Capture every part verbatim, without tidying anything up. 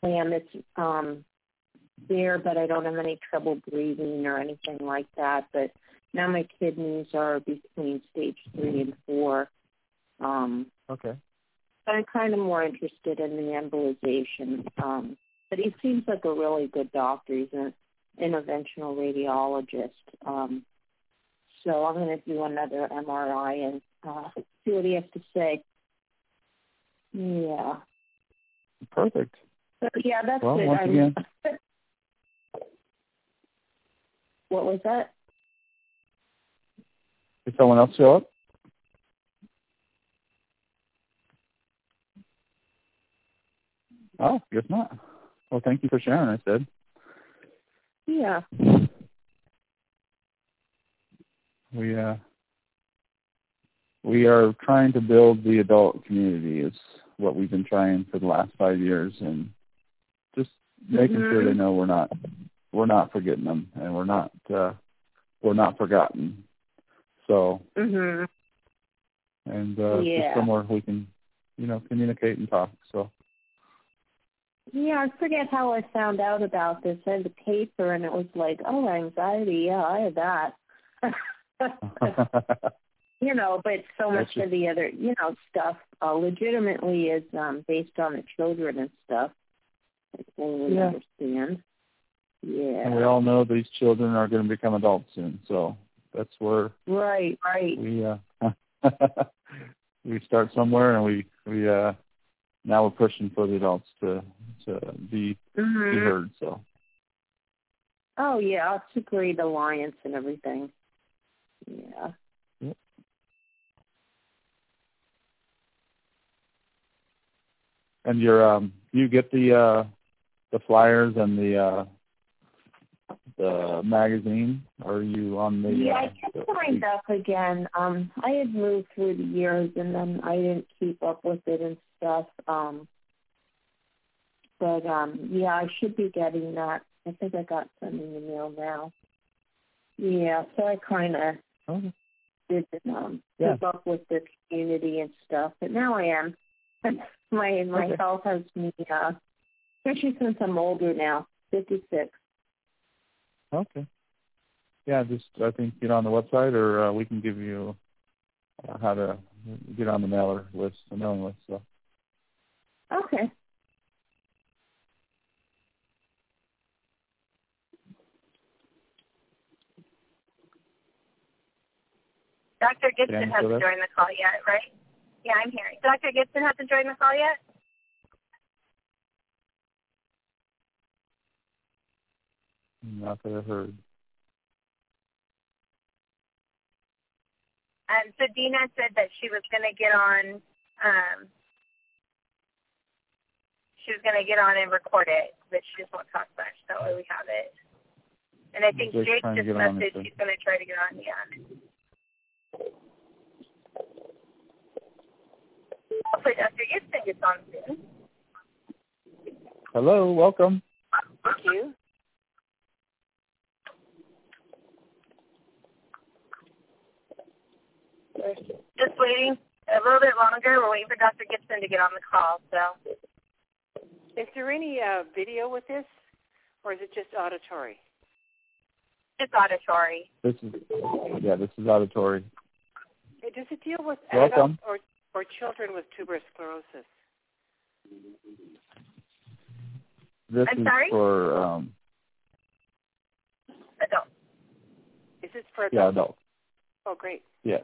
am. It's um, there, but I don't have any trouble breathing or anything like that. But now my kidneys are between stage three and four. Um, Okay. I'm kind of more interested in the embolization. Um, but he seems like a really good doctor. He's an interventional radiologist. Um, so I'm going to do another M R I and uh, see what he has to say. Yeah. Perfect. So, yeah, that's well, it. Once I'm, again. What was that? Did someone else show up? Oh, guess not. Well, thank you for sharing, I said. Yeah. We uh we are trying to build the adult community is what we've been trying for the last five years and just making mm-hmm. sure they know we're not we're not forgetting them and we're not uh we're not forgotten. So Mhm. and uh yeah. just somewhere we can, you know, communicate and talk. So Yeah, I forget how I found out about this. I had the paper, and it was like, oh, anxiety. Yeah, I had that. you know, but so much just, of the other, you know, stuff uh, legitimately is um, based on the children and stuff. I totally yeah. understand. Yeah. And we all know these children are going to become adults soon. So that's where right, right. we uh, we start somewhere, and we we uh, now we're pushing for the adults to to be, mm-hmm. be heard. So. Oh yeah, it's a great alliance and everything. Yeah. Yep. And you're um you get the uh, the flyers and the uh, the magazine? Or are you on the? Yeah, uh, I just signed up again. Um, I had moved through the years, and then I didn't keep up with it and stuff. Um, but um, yeah, I should be getting that. I think I got some in the mail now. Yeah, so I kind of okay. did um, yeah. keep up with the community and stuff. But now I am. my my okay. health has me, uh, especially since I'm older now, fifty-six. Okay. Yeah, just I think get on the website, or uh, we can give you uh, how to get on the mailer list, the mailing list. So. Okay. Doctor Gibson hasn't joined the call yet, right? Yeah, I'm here. Doctor Gibson hasn't joined the call yet? Not that I heard. Um, so Dina said that she was going to get on, um, she was going to get on and record it, but she just won't talk much. That way we have it. And I think Jake's Jake just messaged on, she's going to try to get on, yeah. Hopefully Doctor Gibson gets on soon. Hello, welcome. Thank you. Just waiting a little bit longer. We're waiting for Doctor Gibson to get on the call. So, is there any uh, video with this, or is it just auditory? It's auditory. This is yeah, this is auditory. Does it deal with welcome. adults or or children with tuberous sclerosis? This I'm is sorry? for um. Adults. Is this for adults? Yeah, adults. Oh, great. Yes.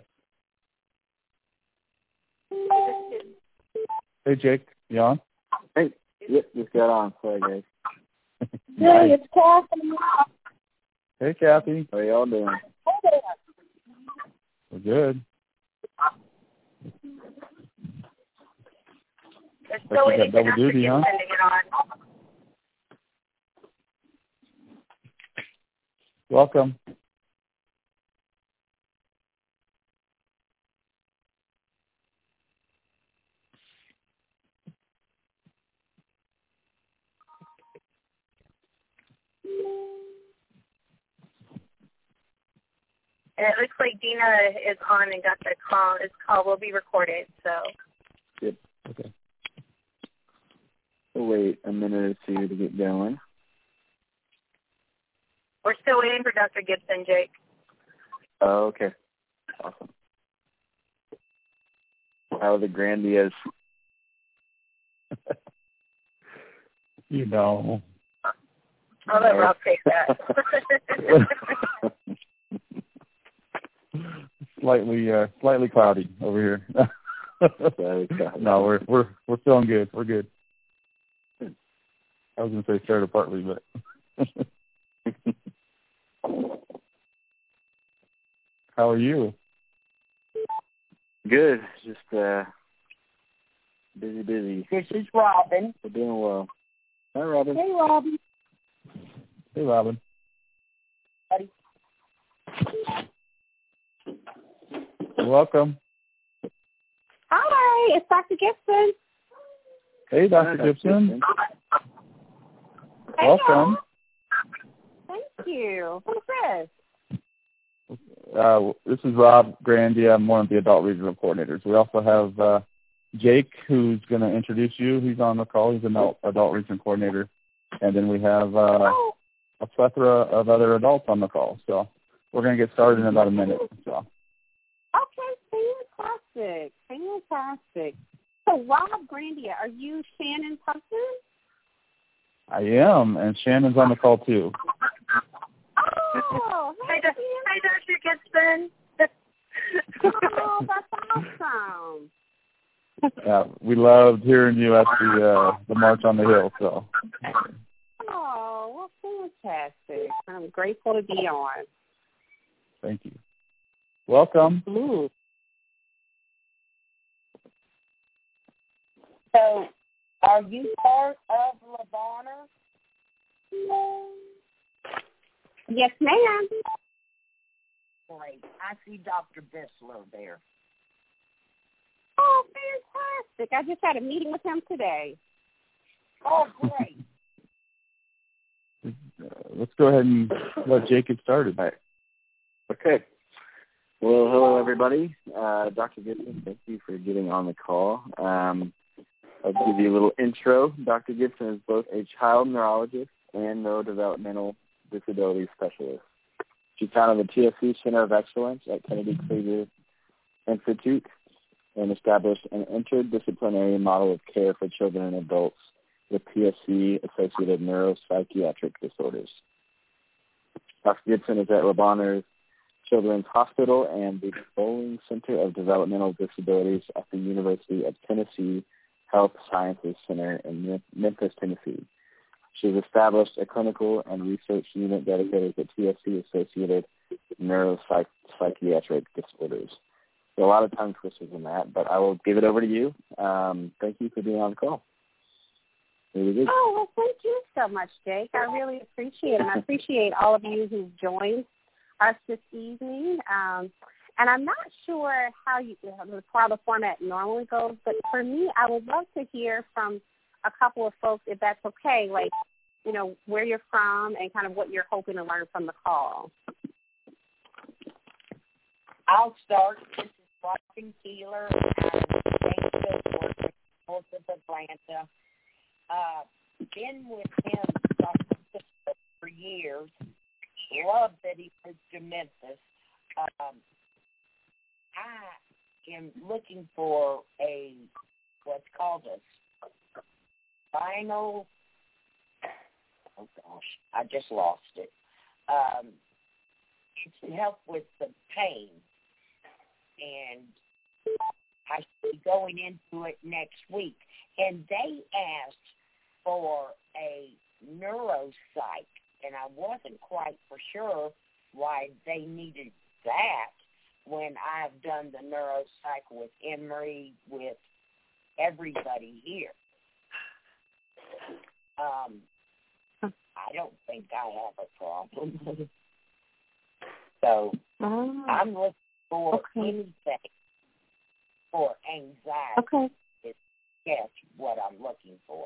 Is this, Hey, Jake, you on? Hey, yep, just got on. Sorry, guys. Hey, it's Kathy. Hey, Kathy. How y'all doing? We're good. They're still like waiting for Doctor duty, Gibson huh? to get on. Welcome. And it looks like Dina is on and got the call. This call will be recorded, so. Yep. Okay. We'll wait a minute or two to get going. We're still waiting for Doctor Gibson, Jake. Oh, okay. Awesome. How are the Grandias? You know. I'll let Rob take that. slightly, uh, slightly cloudy over here. No, we're we're we're feeling good. We're good. I was gonna say started partly, but. How are you? Good. Just uh, busy, busy. This is Robin. We're doing well. Hi, Robin. Hey, Robin. Hey, Robin. Buddy. Welcome. Hi, it's Doctor Gibson. Hey, Doctor Hi, Gibson. Hey, Welcome. Thank you. Who's this? Uh, this is Rob Grandia. I'm one of the adult regional coordinators. We also have uh, Jake, who's going to introduce you. He's on the call. He's an adult, adult regional coordinator. And then we have uh, a plethora of other adults on the call. So we're going to get started in about a minute. So. Okay, fantastic. Fantastic. So, Rob Grandia, are you Shannon's husband? I am, and Shannon's on the call too. Oh, Hi, hey, Hi, Doctor Gibson. oh, that's awesome. Yeah, we loved hearing you at the uh, the March on the Hill. So. Oh, well, fantastic. I'm grateful to be on. Thank you. Welcome. Ooh. So, are you part of Lavana? Yes, ma'am. Great. I see Doctor Bissler there. Oh, fantastic. I just had a meeting with him today. Oh, great. Uh, let's go ahead and let Jake get started. All right. Okay. Well, hello, everybody. Uh, Doctor Gibson, thank you for getting on the call. Um, I'll give you a little intro. Doctor Gibson is both a child neurologist and neurodevelopmental disability specialist. She founded the T S C Center of Excellence at Kennedy Krieger Institute and established an interdisciplinary model of care for children and adults with P S C-associated neuropsychiatric disorders. Doctor Gibson is at Le Bonheur Children's Hospital and the Bowling Center of Developmental Disabilities at the University of Tennessee Health Sciences Center in Memphis, Tennessee. She's established a clinical and research unit dedicated to T S C-associated neuropsychiatric disorders. So a lot of tongue twisters in that, but I will give it over to you. Um, thank you for being on the call. Really oh, well, thank you so much, Jake. I really appreciate it. And I appreciate all of you who've joined us this evening. Um, and I'm not sure how you, how the format normally goes, but for me, I would love to hear from a couple of folks, if that's okay, like, you know, where you're from and kind of what you're hoping to learn from the call. I'll start. This is Robin Keeler. I'm north of Atlanta. Uh, been with him for years. Love that he moved to Memphis. Um, I am looking for a what's called a spinal. Oh gosh, I just lost it. Um, it's to help with the pain, and I should be going into it next week. And they asked for a neuropsych, and I wasn't quite for sure why they needed that when I've done the neuropsych with Emory, with everybody here. Um, I don't think I have a problem. So Oh, I'm looking for okay. anything for anxiety. Okay. That's what I'm looking for.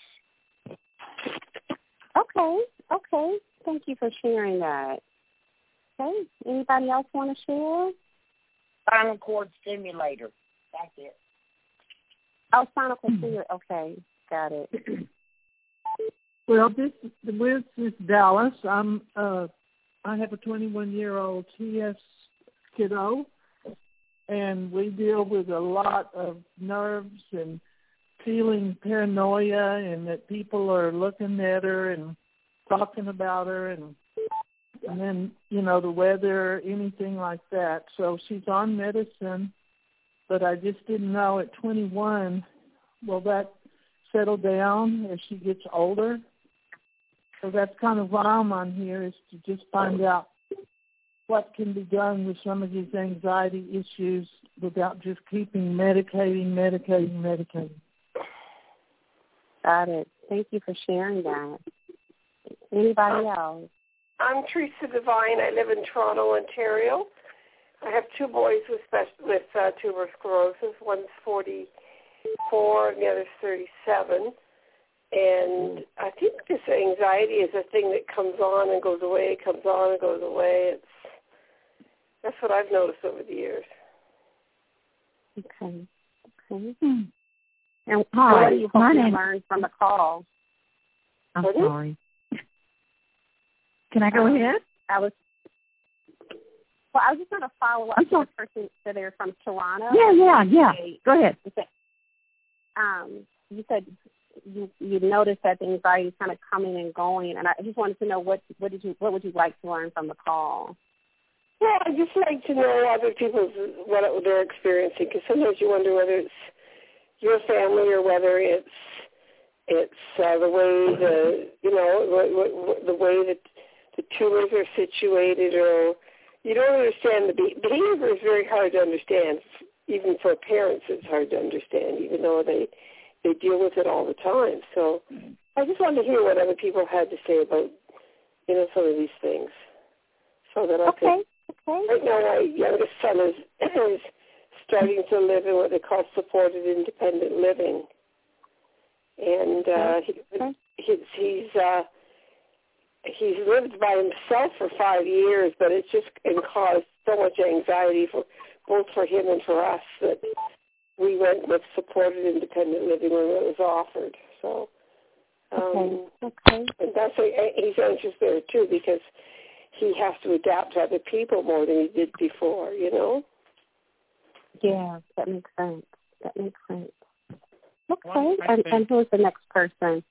Okay. Okay. Thank you for sharing that. Okay. Anybody else want to share? Spinal cord stimulator. That's it. Oh, spinal cord stimulator. Okay. Got it. Well, this this is Dallas. I'm uh, I have a twenty-one-year-old T S kiddo, and we deal with a lot of nerves and feeling paranoia, and that people are looking at her and talking about her, and and then, you know, the weather, anything like that. So she's on medicine, but I just didn't know at twenty-one, will that settle down as she gets older? So that's kind of why I'm on here, is to just find out what can be done with some of these anxiety issues without just keeping medicating, medicating, medicating. Got it. Thank you for sharing that. Anybody else? I'm Teresa Devine. I live in Toronto, Ontario. I have two boys with special, with uh, tuberous sclerosis. One's forty-four and the other's thirty-seven. And I think this anxiety is a thing that comes on and goes away, comes on and goes away. It's that's what I've noticed over the years. Okay. Okay. Hmm. And Hi, what do you hope my you name... learned from the call? I'm Pardon? sorry. Can I go um, ahead? I was. Well, I was just going to follow up with the person that they're from Toronto. Yeah, yeah, yeah. Go ahead. Um, you said you you noticed that the anxiety is kind of coming and going, and I just wanted to know what what did you what would you like to learn from the call? Well, I just like to know other people's what they're experiencing, because sometimes you wonder whether it's your family or whether it's it's uh, the way the you know what, what, the way that the tumors are situated, or you don't understand the be- behavior is very hard to understand. Even for parents, it's hard to understand, even though they they deal with it all the time. So I just wanted to hear what other people had to say about you know some of these things, so that I okay. could. Okay. Right now, my youngest son is, is starting to live in what they call supported independent living, and uh, he, he's he's uh, he's lived by himself for five years, but it's just caused so much anxiety for both for him and for us that we went with supported independent living when it was offered. So, um, okay. Okay. And that's a, he's anxious there too, because he has to adapt to other people more than he did before, you know? Yeah, that makes sense. That makes sense. Okay, and, and who's the next person?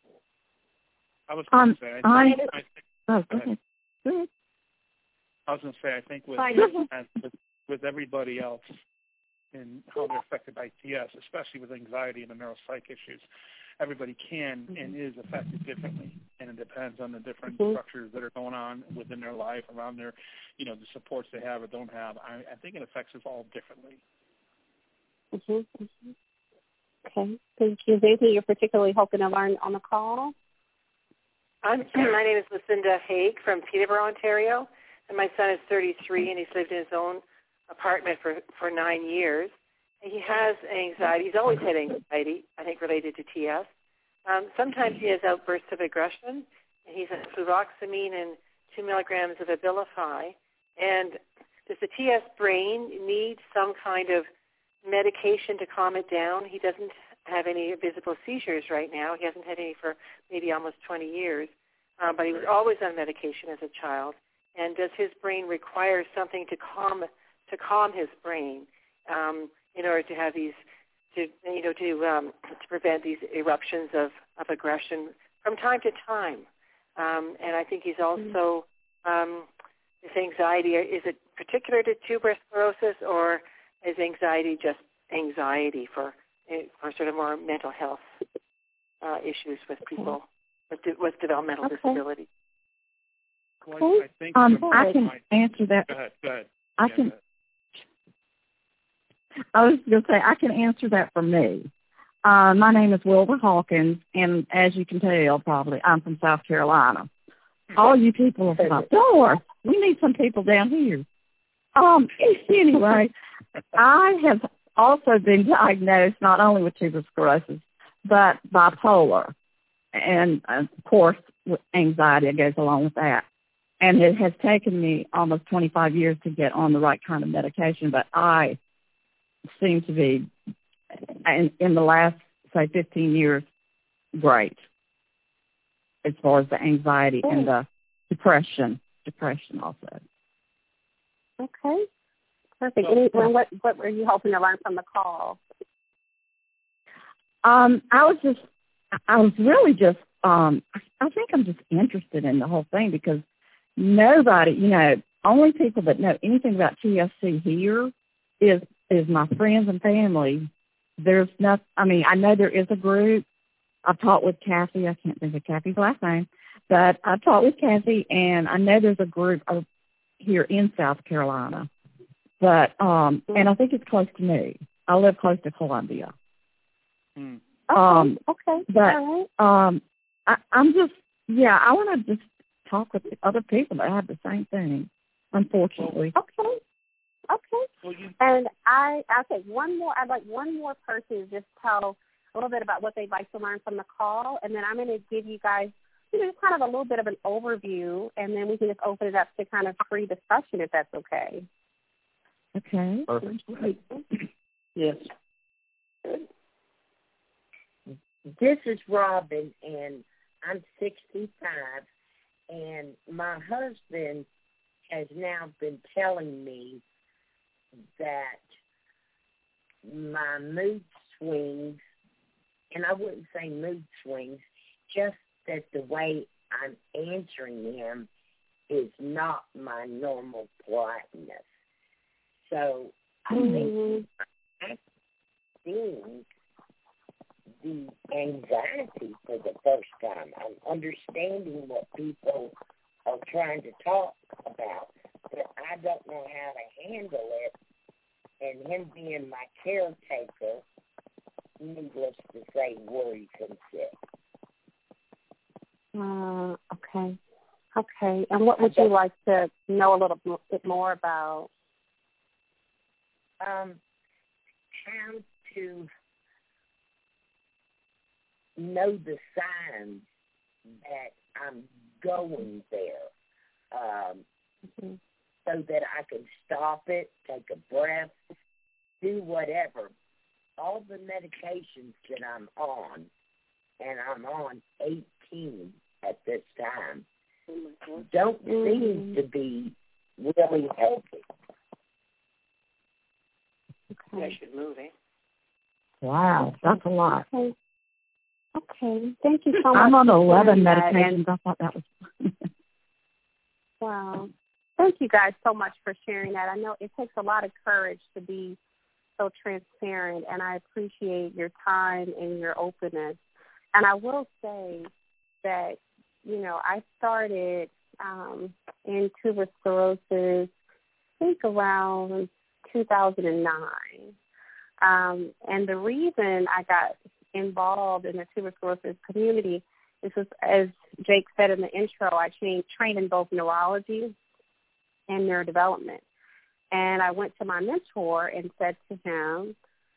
I was going to um, say, I, I, think, I think, oh, go ahead. Go ahead. I was going to say, I think with, with, with everybody else and how they're affected by T S, especially with anxiety and the neuropsych issues, everybody can mm-hmm. and is affected differently, and it depends on the different mm-hmm. structures that are going on within their life, around their, you know, the supports they have or don't have. I, I think it affects us all differently. Mm-hmm. Mm-hmm. Okay, thank you. Is there anything you're particularly hoping to learn on the call? I'm, my name is Lucinda Haig from Peterborough, Ontario, and my son is thirty-three, and he's lived in his own apartment for, for nine years. He has anxiety. He's always had anxiety, I think, related to T S. Um, sometimes he has outbursts of aggression, and he's on fluvoxamine and two milligrams of Abilify. And does the T S brain need some kind of medication to calm it down? He doesn't have any visible seizures right now. He hasn't had any for maybe almost twenty years, um, but he was always on medication as a child. And does his brain require something to calm to calm his brain? Um, in order to have these, to you know, to um, to prevent these eruptions of, of aggression from time to time. Um, and I think he's also, um, his anxiety, is it particular to tuberous sclerosis, or is anxiety just anxiety for, for sort of more mental health uh, issues with people with, with developmental okay. disability? Well, I, I think um, I can answer that. Go ahead, go ahead. I yeah, can. I was going to say, I can answer that for me. Uh, my name is Wilbur Hawkins, and as you can tell, probably, I'm from South Carolina. All you people are from Doris. We need some people down here. Um. Anyway, I have also been diagnosed not only with tuberous sclerosis, but bipolar. And, of course, anxiety goes along with that. And it has taken me almost twenty-five years to get on the right kind of medication, but I seem to be, in, in the last, say, fifteen years, great. as far as the anxiety oh. and the depression, depression also. Okay, perfect. Any, what what were you hoping to learn from the call? Um, I was just, I was really just, um, I think I'm just interested in the whole thing because nobody, you know, only people that know anything about T S C here is is my friends and family. There's not, I mean, I know there is a group. I've talked with Kathy. I can't think of Kathy's last name, but I've talked with Kathy, and I know there's a group of, here in South Carolina. But, um, and I think it's close to me. I live close to Columbia. Hmm. Um, okay. But All right. um, I, I'm just, yeah, I want to just talk with other people that have the same thing, unfortunately. Okay. Okay. And I, I'll take one more. I'd like one more person to just tell a little bit about what they'd like to learn from the call, and then I'm going to give you guys, you know, just kind of a little bit of an overview, and then we can just open it up to kind of free discussion if that's okay. Okay. Perfect. Yes. This is Robin, and I'm sixty-five, and my husband has now been telling me that my mood swings, and I wouldn't say mood swings, just that the way I'm answering him is not my normal politeness. So I mm-hmm. think I'm seeing the anxiety for the first time. I'm understanding what people are trying to talk about, but I don't know how to handle it. And him being my caretaker, needless to say, worries him sick. Uh, okay. Okay. And what would you like to know a little bit more about? Um, how to know the signs that I'm going there, um, mm-hmm. so that I can stop it, take a breath, do whatever. All the medications that I'm on, and I'm on eighteen at this time, mm-hmm. don't mm-hmm. seem to be really helping. Okay. I should move, eh? Wow, that's a lot. Okay. Okay. Thank you so much. I'm on eleven medications. I thought that was. Wow. Thank you guys so much for sharing that. I know it takes a lot of courage to be so transparent, and I appreciate your time and your openness. And I will say that, you know, I started um, in tuberous sclerosis, I think around two thousand nine. Um, and the reason I got involved in the tuberous sclerosis community is, was, as Jake said in the intro, I trained, trained in both neurology and neurodevelopment. And I went to my mentor and said to him,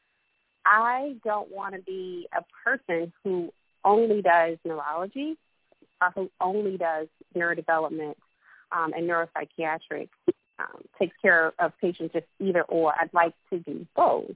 I don't want to be a person who only does neurology or who only does neurodevelopment um, and neuropsychiatric, um, takes care of patients just either or. I'd like to do both.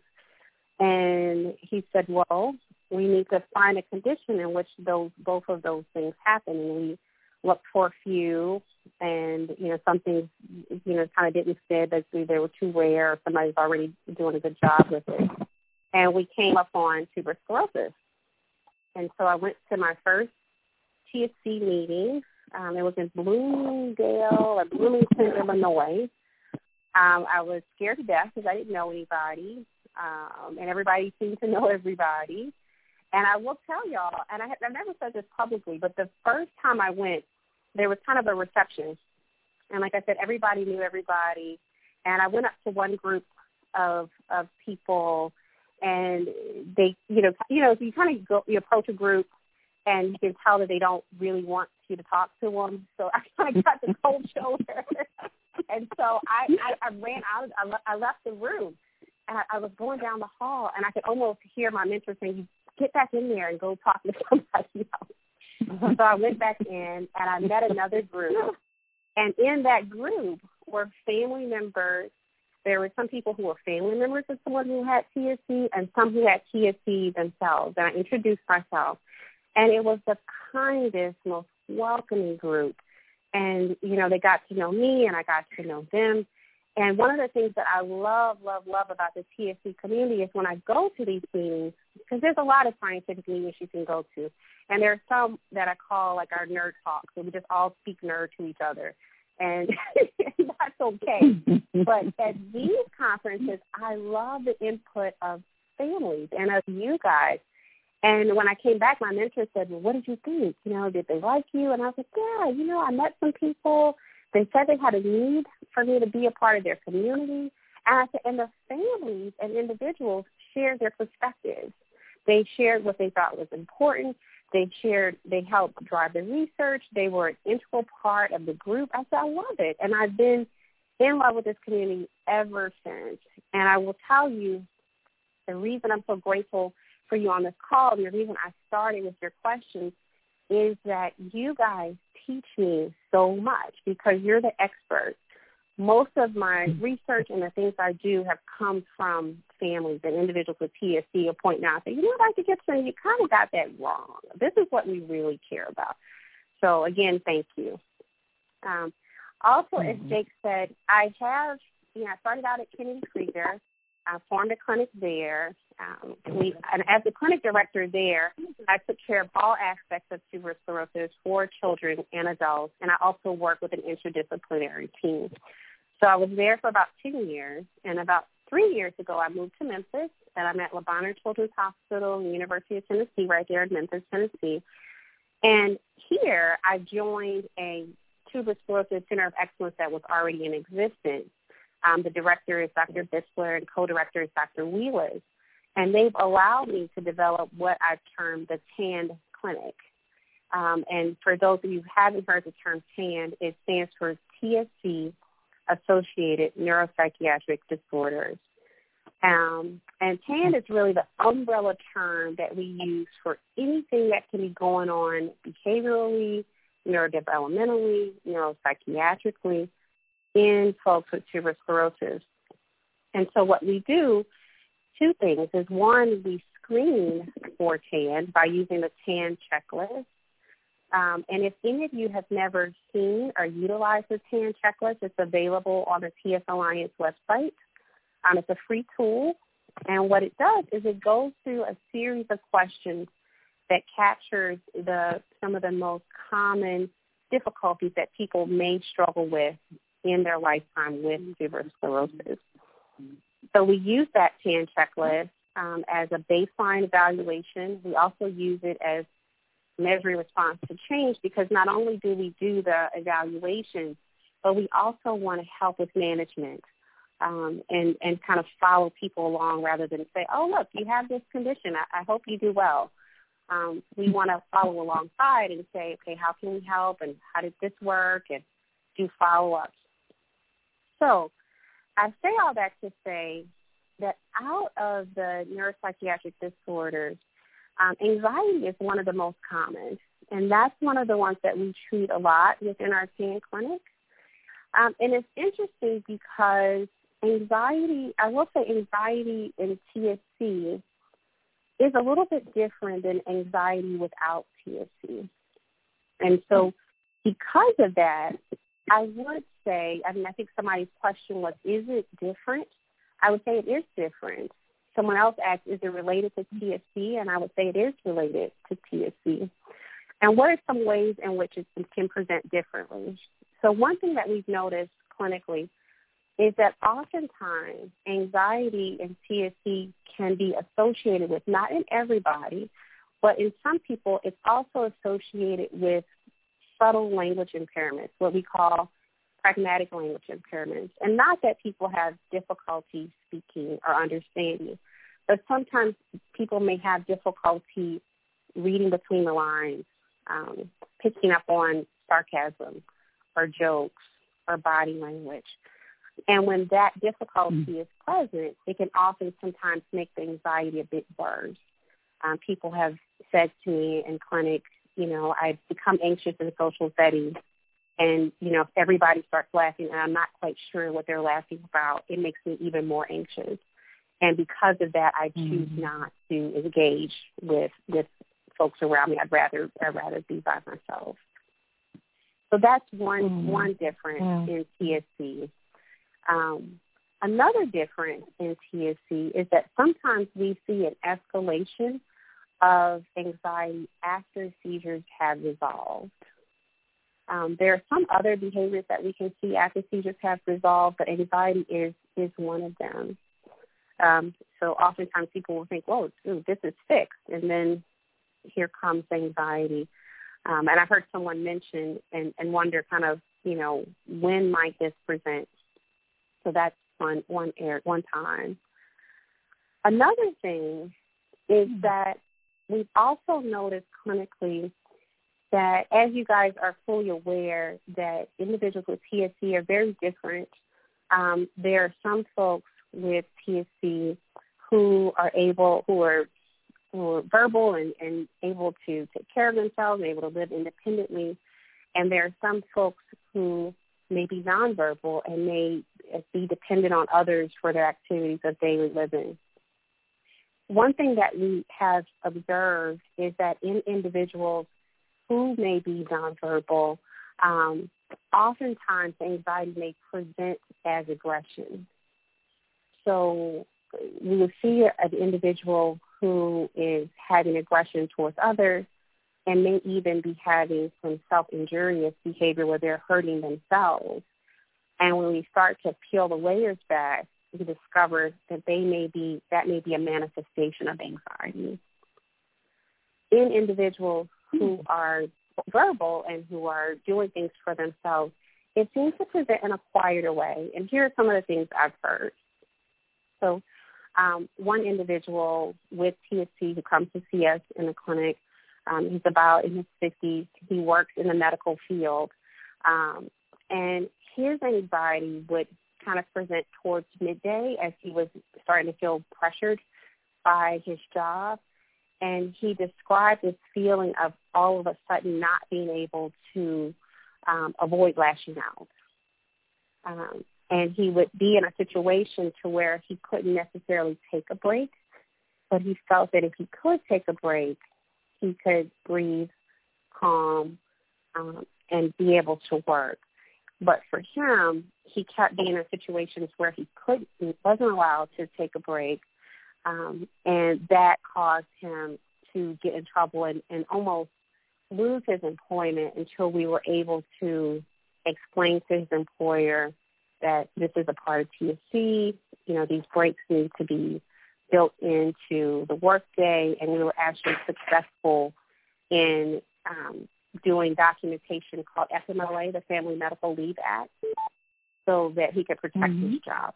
And he said, well, we need to find a condition in which those both of those things happen. And we looked for a few, and, you know, some things, you know, kind of didn't fit. They, they were too rare, or somebody's already doing a good job with it. And we came up on tuberous sclerosis. And so I went to my first T S C meeting. Um, it was in Bloomingdale or Bloomington, Illinois. Um, I was scared to death because I didn't know anybody, um, and everybody seemed to know everybody. And I will tell y'all, and I, I've never said this publicly, but the first time I went, there was kind of a reception. And like I said, everybody knew everybody. And I went up to one group of of people, and they, you know, you know, so you kind of go, you approach a group, and you can tell that they don't really want you to talk to them. So I kind of got the cold shoulder. And so I, I, I ran out, I, le- I left the room, and I, I was going down the hall, and I could almost hear my mentor saying, get back in there and go talk to somebody else. So I went back in, and I met another group. And in that group were family members. There were some people who were family members of someone who had T S C and some who had T S C themselves. And I introduced myself. And it was the kindest, most welcoming group. And, you know, they got to know me and I got to know them. And one of the things that I love, love, love about the T S C community is when I go to these meetings, because there's a lot of scientific meetings you can go to. And there are some that I call like our nerd talks, where we just all speak nerd to each other. And that's okay. But at these conferences, I love the input of families and of you guys. And when I came back, my mentor said, well, what did you think? You know, did they like you? And I was like, yeah, you know, I met some people. They said they had a need for me to be a part of their community. And, I said, and the families and individuals shared their perspectives. They shared what they thought was important. They shared, they helped drive the research. They were an integral part of the group. I said, I love it. And I've been in love with this community ever since. And I will tell you, the reason I'm so grateful for you on this call, and the reason I started with your questions, is that you guys teach me so much because you're the experts. Most of my research and the things I do have come from families and individuals with T S C who point out that, you know, Doctor Gibson, you kind of got that wrong. This is what we really care about. So, again, thank you. Um, also, mm-hmm. as Jake said, I have, you know, I started out at Kennedy Krieger. I formed a clinic there. Um, we, and as the clinic director there, I took care of all aspects of tuberous sclerosis for children and adults, and I also work with an interdisciplinary team. So I was there for about two years, and about three years ago, I moved to Memphis, and I'm at Le Bonheur Children's Hospital, University of Tennessee, right there in Memphis, Tennessee. And here, I joined a tuberous sclerosis center of excellence that was already in existence. Um, the director is Doctor Bisler, and co-director is Doctor Wheeler. And they've allowed me to develop what I've termed the TAND clinic. Um, and for those of you who haven't heard the term TAND, it stands for T S C-associated neuropsychiatric disorders. Um, and TAND is really the umbrella term that we use for anything that can be going on behaviorally, neurodevelopmentally, neuropsychiatrically in folks with tuberous sclerosis. And so what we do, two things, is one, we screen for TAND by using the TAND checklist. Um, and if any of you have never seen or utilized the TAND checklist, it's available on the T S Alliance website. Um, it's a free tool. And what it does is it goes through a series of questions that captures the some of the most common difficulties that people may struggle with in their lifetime with tuberous sclerosis. So we use that TAND checklist um, as a baseline evaluation. We also use it as measuring response to change because not only do we do the evaluation, but we also want to help with management um, and, and kind of follow people along rather than say, oh, look, you have this condition. I, I hope you do well. Um, we want to follow alongside and say, okay, how can we help and how did this work, and do follow-ups. So I say all that to say that out of the neuropsychiatric disorders, um, anxiety is one of the most common, and that's one of the ones that we treat a lot within our TAND clinic. Um, and it's interesting because anxiety, I will say anxiety in T S C is a little bit different than anxiety without T S C. And so because of that, I would say, I mean, I think somebody's question was, is it different? I would say it is different. Someone else asked, is it related to T S C? And I would say it is related to T S C. And what are some ways in which it can present differently? So one thing that we've noticed clinically is that oftentimes anxiety and T S C can be associated with, not in everybody, but in some people, it's also associated with subtle language impairments, what we call pragmatic language impairments. And not that people have difficulty speaking or understanding, but sometimes people may have difficulty reading between the lines, um, picking up on sarcasm or jokes or body language. And when that difficulty mm-hmm. is present, it can often sometimes make the anxiety a bit worse. Um, people have said to me in clinic, you know, I become anxious in a social setting, and, you know, if everybody starts laughing and I'm not quite sure what they're laughing about, it makes me even more anxious. And because of that, I choose mm-hmm. not to engage with with folks around me. I'd rather I'd rather be by myself. So that's one mm. one difference yeah. in T S C. Um, another difference in T S C is that sometimes we see an escalation of anxiety after seizures have resolved. Um, there are some other behaviors that we can see after seizures have resolved, but anxiety is, is one of them. Um, so oftentimes people will think, "Whoa, ooh, this is fixed," and then here comes anxiety. Um, and I heard someone mention and, and wonder kind of, you know, when might this present? So that's one one air, one time. Another thing is that we've also noticed clinically that, as you guys are fully aware, that individuals with T S C are very different. Um, there are some folks with T S C who are able, who are, who are verbal and, and able to take care of themselves, and able to live independently. And there are some folks who may be nonverbal and may be dependent on others for their activities of daily living. One thing that we have observed is that in individuals who may be nonverbal, um, oftentimes anxiety may present as aggression. So we will see an individual who is having aggression towards others and may even be having some self-injurious behavior where they're hurting themselves. And when we start to peel the layers back, we discover that they may be, that may be a manifestation of anxiety. In individuals who are verbal and who are doing things for themselves, it seems to present in a quieter way. And here are some of the things I've heard. So um, one individual with T S C who comes to see us in the clinic, um, he's about in his fifties. He works in the medical field. Um, and his anxiety would kind of present towards midday as he was starting to feel pressured by his job. And he described this feeling of all of a sudden not being able to um, avoid lashing out. Um, and he would be in a situation to where he couldn't necessarily take a break, but he felt that if he could take a break, he could breathe, calm, um, and be able to work. But for him, he kept being in situations where he couldn't, he wasn't allowed to take a break, um, and that caused him to get in trouble and, and almost lose his employment until we were able to explain to his employer that this is a part of T S C. You know, these breaks need to be built into the workday, and we were actually successful in um, doing documentation called F M L A, the Family Medical Leave Act, so that he could protect mm-hmm. his job.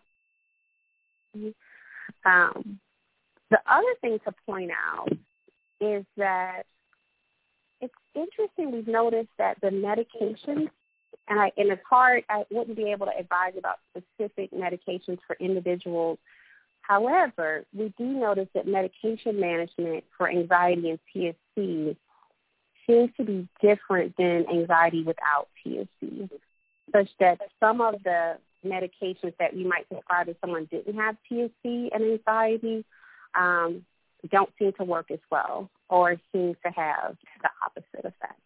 Um, the other thing to point out is that it's interesting. We've noticed that the medications, and, I, and it's hard, I wouldn't be able to advise about specific medications for individuals. However, we do notice that medication management for anxiety and T S C seems to be different than anxiety without T S C, such that some of the medications that we might prescribe if someone didn't have T S C and anxiety um, don't seem to work as well, or seem to have the opposite effect.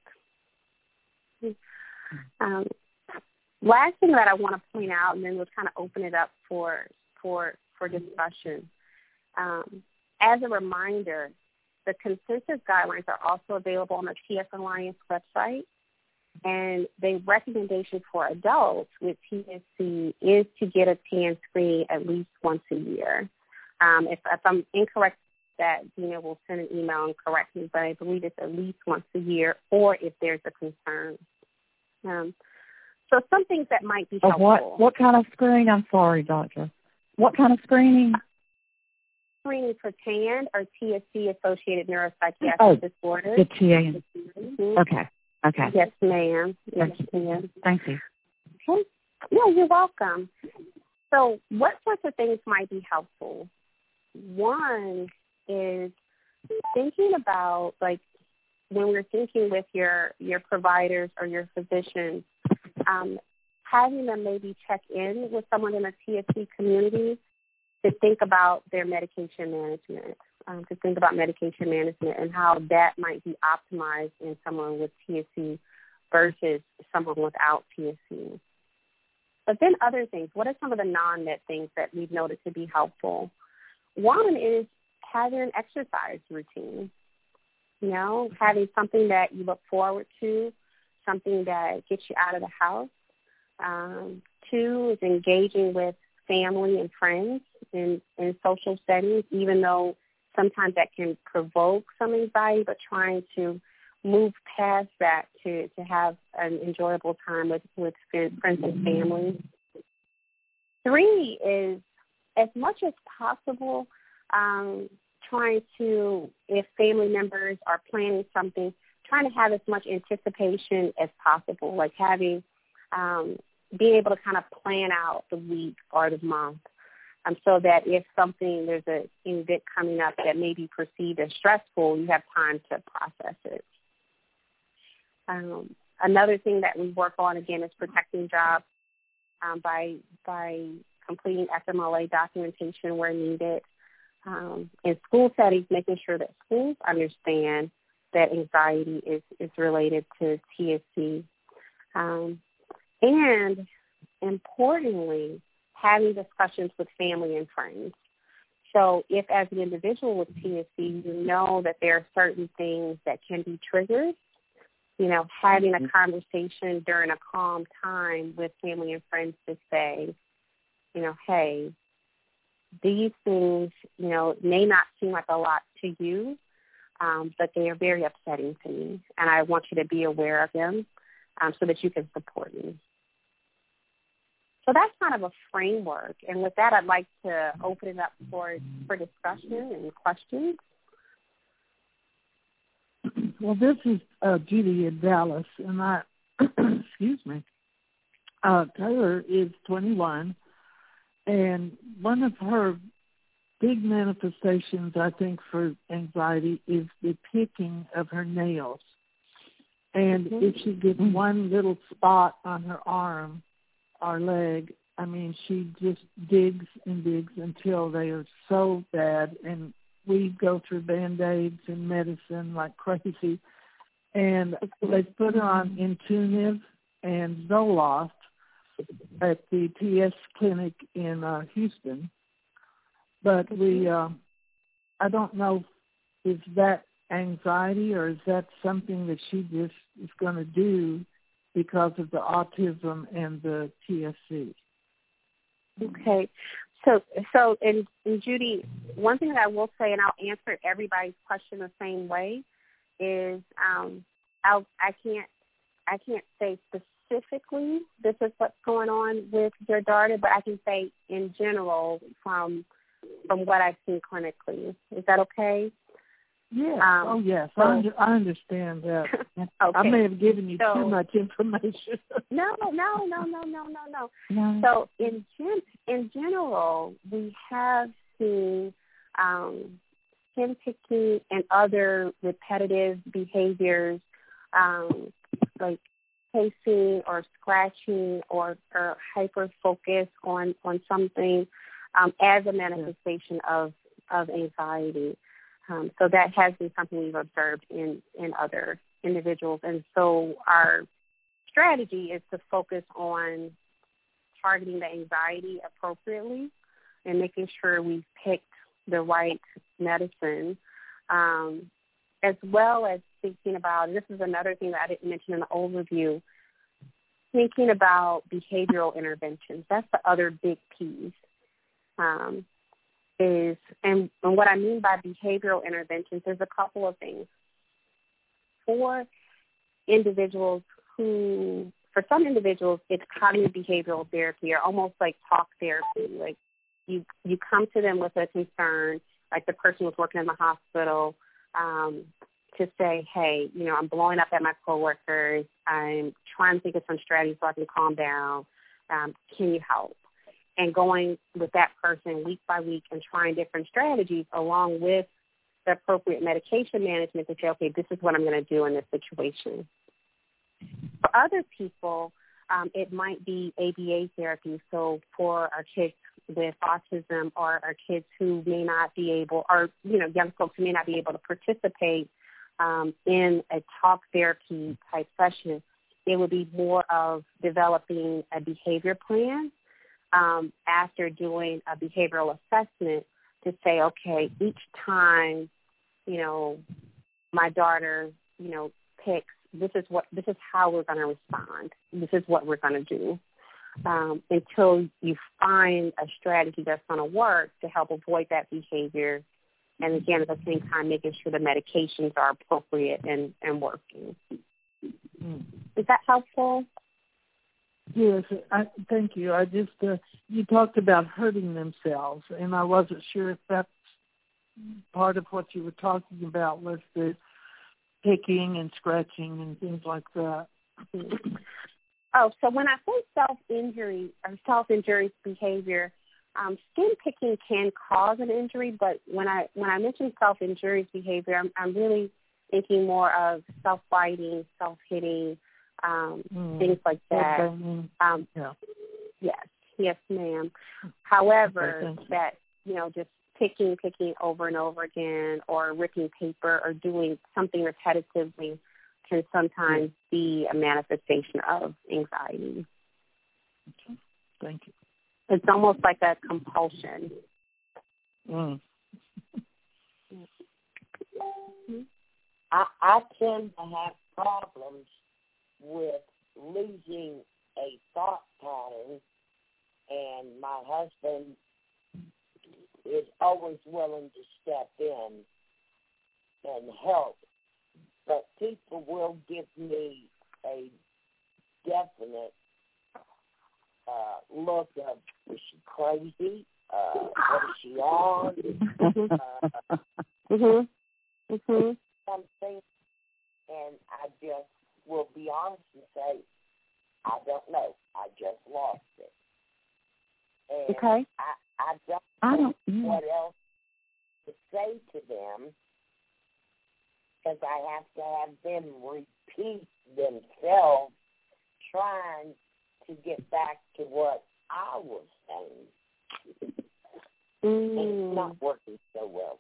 Um, last thing that I want to point out, and then we'll kind of open it up for for for discussion. Um, as a reminder, the consensus guidelines are also available on the T S Alliance website, and the recommendation for adults with T S C is to get a T N screen at least once a year. Um, if, if I'm incorrect, that Dina will send an email and correct me, but I believe it's at least once a year, or if there's a concern. Um, so some things that might be helpful. What, what kind of screening? I'm sorry, doctor. What kind of screening? Screening for T A N or T S C-associated neuropsychiatric oh, disorders. The T A N. Mm-hmm. Okay. Okay. Yes, ma'am. Yes, ma'am. Thank you. Okay. Yeah, you're welcome. So what sorts of things might be helpful? One is thinking about, like, when we're thinking with your, your providers or your physicians, um, having them maybe check in with someone in a T S C community to think about their medication management, um, to think about medication management and how that might be optimized in someone with T S C versus someone without P S C. But then other things, what are some of the non-net things that we've noticed to be helpful? One is having an exercise routine, you know, having something that you look forward to, something that gets you out of the house. Um, two is engaging with family and friends in, in social settings, even though sometimes that can provoke some anxiety, but trying to move past that to, to have an enjoyable time with, with friends and family. Three is, as much as possible, um, trying to, if family members are planning something, trying to have as much anticipation as possible, like having, um, being able to kind of plan out the week or the month, um, so that if something, there's a, an event coming up that may be perceived as stressful, you have time to process it. Um, another thing that we work on, again, is protecting jobs um, by by completing F M L A documentation where needed. Um, in school settings, making sure that schools understand that anxiety is, is related to T S C. Um, and importantly, having discussions with family and friends. So if as an individual with T S C, you know that there are certain things that can be triggers, you know, having a conversation during a calm time with family and friends to say, you know, hey, these things, you know, may not seem like a lot to you, um, but they are very upsetting to me, and I want you to be aware of them um, so that you can support me. So that's kind of a framework, and with that, I'd like to open it up for, for discussion and questions. Well, this is uh, Judy in Dallas, and I, excuse me, uh, Taylor is twenty-one, and one of her big manifestations, I think, for anxiety is the picking of her nails. And mm-hmm. if she gets one little spot on her arm or leg, I mean, she just digs and digs until they are so bad, and we go through Band-Aids and medicine like crazy. And they put her on Intuniv and Zoloft at the T S clinic in uh, Houston. But we, uh, I don't know, is that anxiety or is that something that she just is going to do because of the autism and the T S C? Okay. So, so, and, and Judy, one thing that I will say, and I'll answer everybody's question the same way, is um, I'll, I can't, I can't say specifically this is what's going on with your daughter, but I can say in general from from what I've seen clinically. Is that okay? Yes. Um, oh, yes. so, I, under, I understand that. Okay. I may have given you so, too much information. no, no, no, no, no, no, no. no. So in gen- in general, we have seen um, skin picking and other repetitive behaviors um, like pacing or scratching or, or hyper-focus on, on something um, as a manifestation of, of anxiety. Um, so that has been something we've observed in, in other individuals. And so our strategy is to focus on targeting the anxiety appropriately and making sure we've picked the right medicine, um, as well as thinking about, and this is another thing that I didn't mention in the overview, thinking about behavioral interventions. That's the other big piece. Um, is, and, and what I mean by behavioral interventions, there's a couple of things. For individuals who, for some individuals, it's cognitive behavioral therapy or almost like talk therapy. Like you, you come to them with a concern, like the person was working in the hospital, um, to say, hey, you know, I'm blowing up at my coworkers. I'm trying to think of some strategies so I can calm down. Um, can you help? And going with that person week by week and trying different strategies along with the appropriate medication management to say, okay, this is what I'm going to do in this situation. For other people, um, it might be A B A therapy. So for our kids with autism or our kids who may not be able, or, you know, young folks who may not be able to participate um, in a talk therapy type session, it would be more of developing a behavior plan um, after doing a behavioral assessment to say, okay, each time, you know, my daughter, you know, picks, this is what, this is how we're going to respond. This is what we're going to do. Um, until you find a strategy that's going to work to help avoid that behavior. And again, at the same time, making sure the medications are appropriate and, and working. Mm. Is that helpful? Yes, I, thank you. I just, uh, you talked about hurting themselves, and I wasn't sure if that's part of what you were talking about was the picking and scratching and things like that. Oh, so when I say self-injury or self-injurious behavior, um, skin picking can cause an injury, but when I when I mention self-injurious behavior, I'm, I'm really thinking more of self-biting, self-hitting, um, mm. things like that. Okay. Um, yeah. Yes, yes, ma'am. However, okay, that, you know, just picking, picking over and over again or ripping paper or doing something repetitively can sometimes be a manifestation of anxiety. Okay. Thank you. It's almost like a compulsion. Mm. I, I tend to have problems with losing a thought pattern, and my husband is always willing to step in and help. But people will give me a definite uh, look of, is she crazy? Uh, what is she on? uh, mhm. Mhm. Something, and I just will be honest and say, I don't know. I just lost it. And okay. I, I don't I know don't, what else to say to them, because I have to have them repeat themselves trying to get back to what I was saying. Mm. And it's not working so well.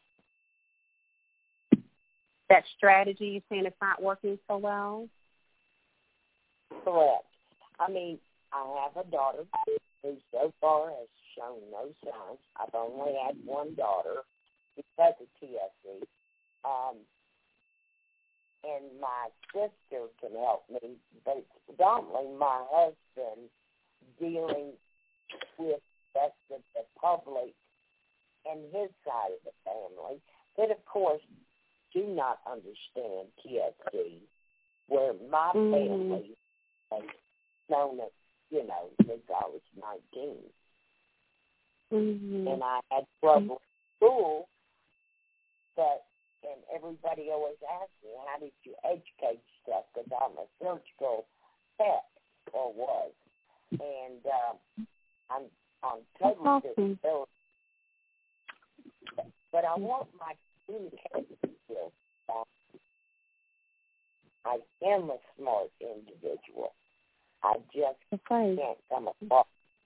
That strategy, you're saying it's not working so well? Correct. I mean, I have a daughter who so far has shown no signs. I've only had one daughter because of T S C. Um, and my sister can help me, but it's predominantly my husband dealing with the rest of the public and his side of the family that, of course, do not understand T S C, where my mm. family has known it, you know, since I was nineteen. Mm-hmm. And I had trouble in school, but, and everybody always asks me, how did you educate yourself? Because I'm a surgical tech, or was. And um, I'm on total awesome. disability. But I want my communication skills back. I am a smart individual. I just okay. can't come across.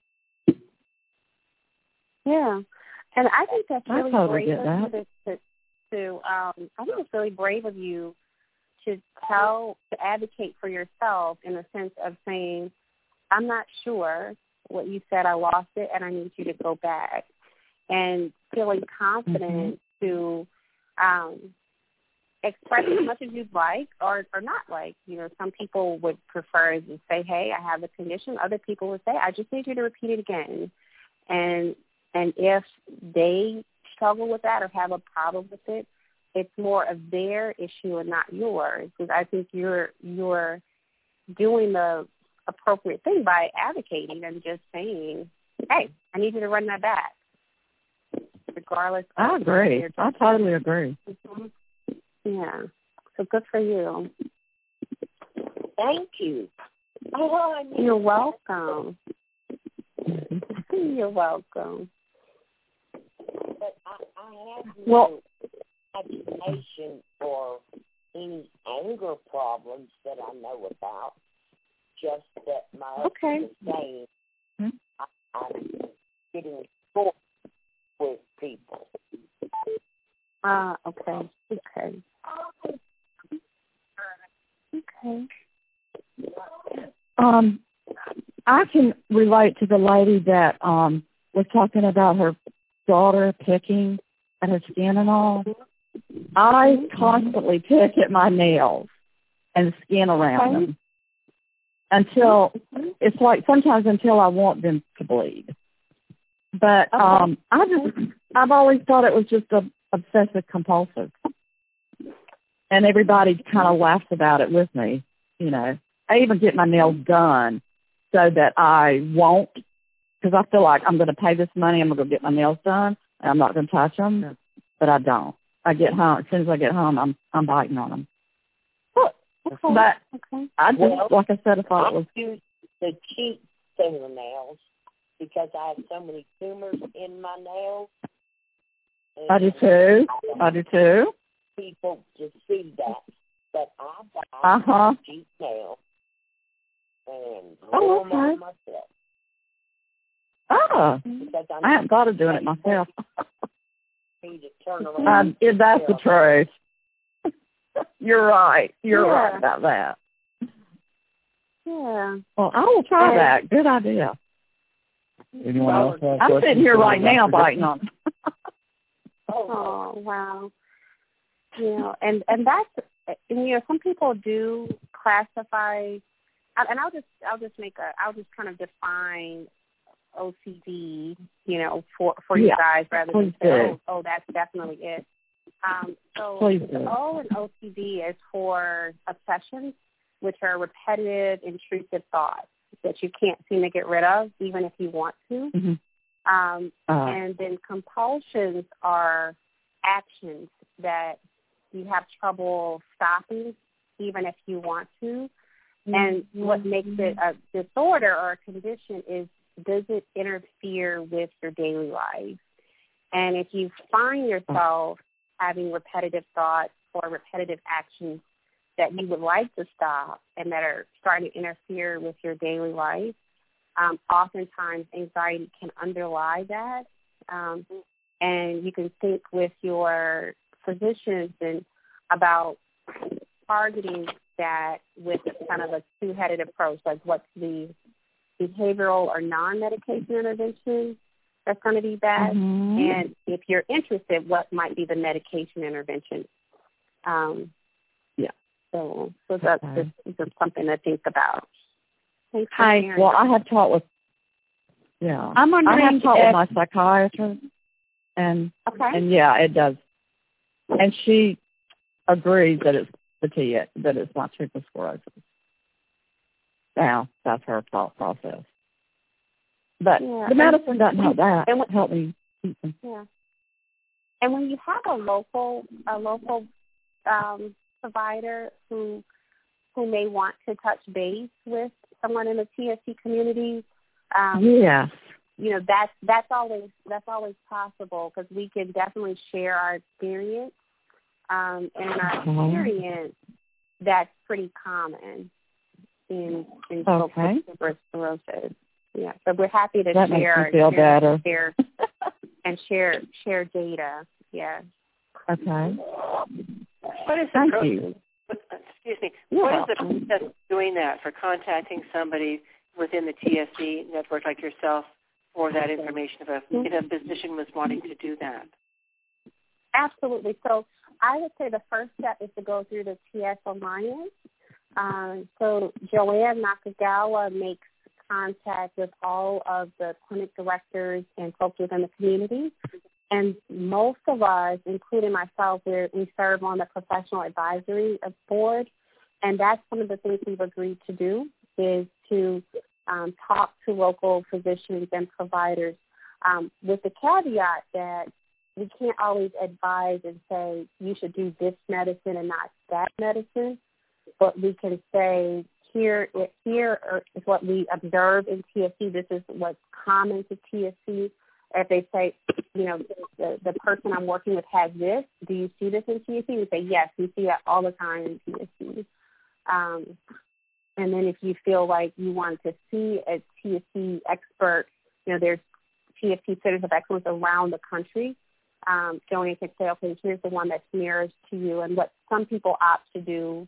Yeah, and I think that's really totally brave get of that. you to, to, to um, I think it's really brave of you to tell, to advocate for yourself in the sense of saying, I'm not sure what you said, I lost it, and I need you to go back. And feeling confident mm-hmm. to um, express as much as you'd like or, or not like. You know, some people would prefer to say, hey, I have a condition. Other people would say, I just need you to repeat it again. And and if they struggle with that or have a problem with it, it's more of their issue and not yours. Because I think you're you're doing the appropriate thing by advocating and just saying, hey, I need you to run that back. Regardless. I agree. I totally agree. Mm-hmm. Yeah. So good for you. Thank you. Oh, You're welcome. You're welcome. But I, I have well, no education or any anger problems that I know about. Just that my okay. husband is saying hmm? I, I'm getting short with people. Ah, uh, okay. Okay. Okay. Um, I can relate to the lady that um was talking about her daughter picking at her skin and all. I constantly pick at my nails and the skin around them until it's like sometimes until I want them to bleed. But um, I just I've always thought it was just a obsessive compulsive, and everybody kind of laughs about it with me. You know, I even get my nails done so that I won't, because I feel like I'm going to pay this money, I'm going to go get my nails done, and I'm not going to touch them, but I don't. I get home, as soon as I get home, I'm I'm biting on them. Okay. But okay. I just, well, like I said, I thought it was... I use the cheap fingernails because I have so many tumors in my nails. I do too. I do too. People to see that. But I buy uh-huh. cheap nails and oh, glue them on okay. myself. Oh, I haven't thought of doing it myself. To turn around. Um, if that's the truth. You're right. You're yeah. right about that. Yeah. Well, I will try and, that. Good idea. Anyone else have I'm sitting here right now biting on them. Oh, wow. You know, and, and that's, and, you know, some people do classify, and I'll just, I'll just make a, I'll just kind of define O C D, you know, for, for you yeah. guys rather Please than say, do. oh, oh, that's definitely it. Um, so Please the do. O in O C D is for obsessions, which are repetitive, intrusive thoughts that you can't seem to get rid of, even if you want to. Mm-hmm. Um, uh, and then compulsions are actions that you have trouble stopping, even if you want to. Mm-hmm. And what makes it a disorder or a condition is, does it interfere with your daily life? And if you find yourself having repetitive thoughts or repetitive actions that you would like to stop and that are starting to interfere with your daily life, um, oftentimes anxiety can underlie that. Um, and you can think with your physicians and about targeting that with kind of a two-headed approach, like what's the behavioral or non-medication intervention that's going to be best, mm-hmm. and if you're interested, what might be the medication intervention. Um, yeah. So, so that's okay. just, just something to think about. Thanks for Hi. sharing. Well, I have talked with, yeah, I'm wondering I have talked if, with my psychiatrist, and okay. and yeah, it does, and she agrees that it's the T, that it's multiple sclerosis. Now, that's her thought process. But yeah. the medicine doesn't help that. And It won't help me keep them. Yeah. And when you have a local a local um, provider who who may want to touch base with someone in the T S C community, um, yes, you know that's that's always that's always possible because we can definitely share our experience. Um, and in our experience, that's pretty common in in folks okay. with tuberous sclerosis. Yeah, so we're happy to that share makes me feel share, better. share and share share data. Yeah. Okay. What is the Thank process? you. Excuse me. Yeah. What is the process of doing that for contacting somebody within the T S C network like yourself for that information if a, if a physician was wanting to do that? Absolutely. So I would say the first step is to go through the T S Alliance. Um, so Joanne Nakagawa makes contact with all of the clinic directors and folks within the community. And most of us, including myself, we're, we serve on the professional advisory board. And that's one of the things we've agreed to do is to um, talk to local physicians and providers um, with the caveat that we can't always advise and say you should do this medicine and not that medicine, but we can say here, here is what we observe in T S C. This is what's common to T S C. If they say, you know, the, the person I'm working with has this, do you see this in T S C? We say, yes, we see that all the time in T S C. Um, and then if you feel like you want to see a T S C expert, you know, there's T S C centers of excellence around the country. Um, Joanne can say, okay, here's the one that's nearest to you. And what some people opt to do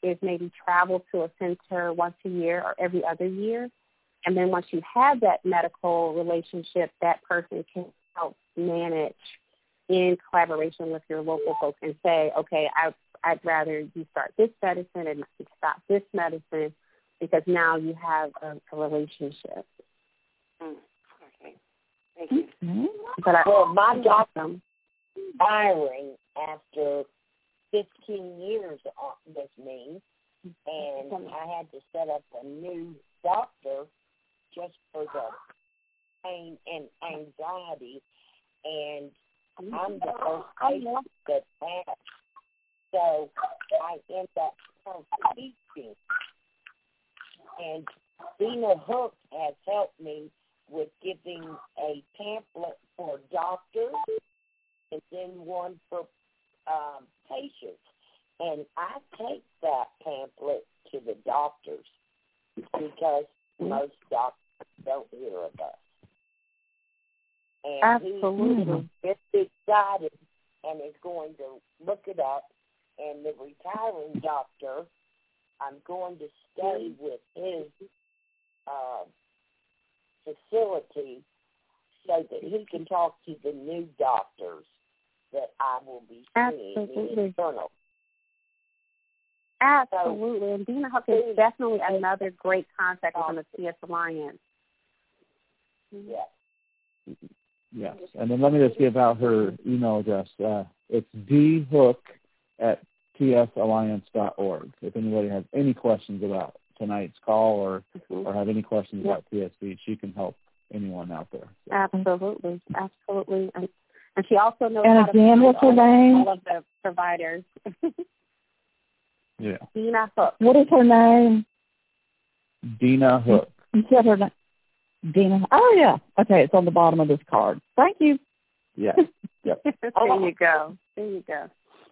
is maybe travel to a center once a year or every other year. And then once you have that medical relationship, that person can help manage in collaboration with your local folks and say, okay, I, I'd rather you start this medicine and stop this medicine because now you have a, a relationship. Mm. Okay. Thank you. Mm-hmm. But I, well, my doctor firing after fifteen years with me, and I had to set up a new doctor just for the pain and anxiety, and I'm the first patient that passed. So I end up teaching. And Dina Hook has helped me with giving a pamphlet for doctors and then one for um, patients. And I take that pamphlet to the doctors because most doctors don't hear of us. And Absolutely. he's excited and is going to look it up. And the retiring doctor, I'm going to stay with his uh, facility so that he can talk to the new doctors that I will be seeing in the journal. Absolutely. And Dina Hook is definitely another great contact from the T S Alliance. Yes. Yes. And then let me just give out her email address. Uh, it's dhook at t s alliance dot org. If anybody has any questions about tonight's call or, mm-hmm. or have any questions yep. about P S V, she can help anyone out there. So. Absolutely. Absolutely. And, and she also knows and how again, to what's her name? all of the providers. Yeah. Dina Hook. What is her name? Dina Hook. You said her name. Dina. Oh, yeah. Okay, it's on the bottom of this card. Thank you. Yeah. Yep. There you go. There you go.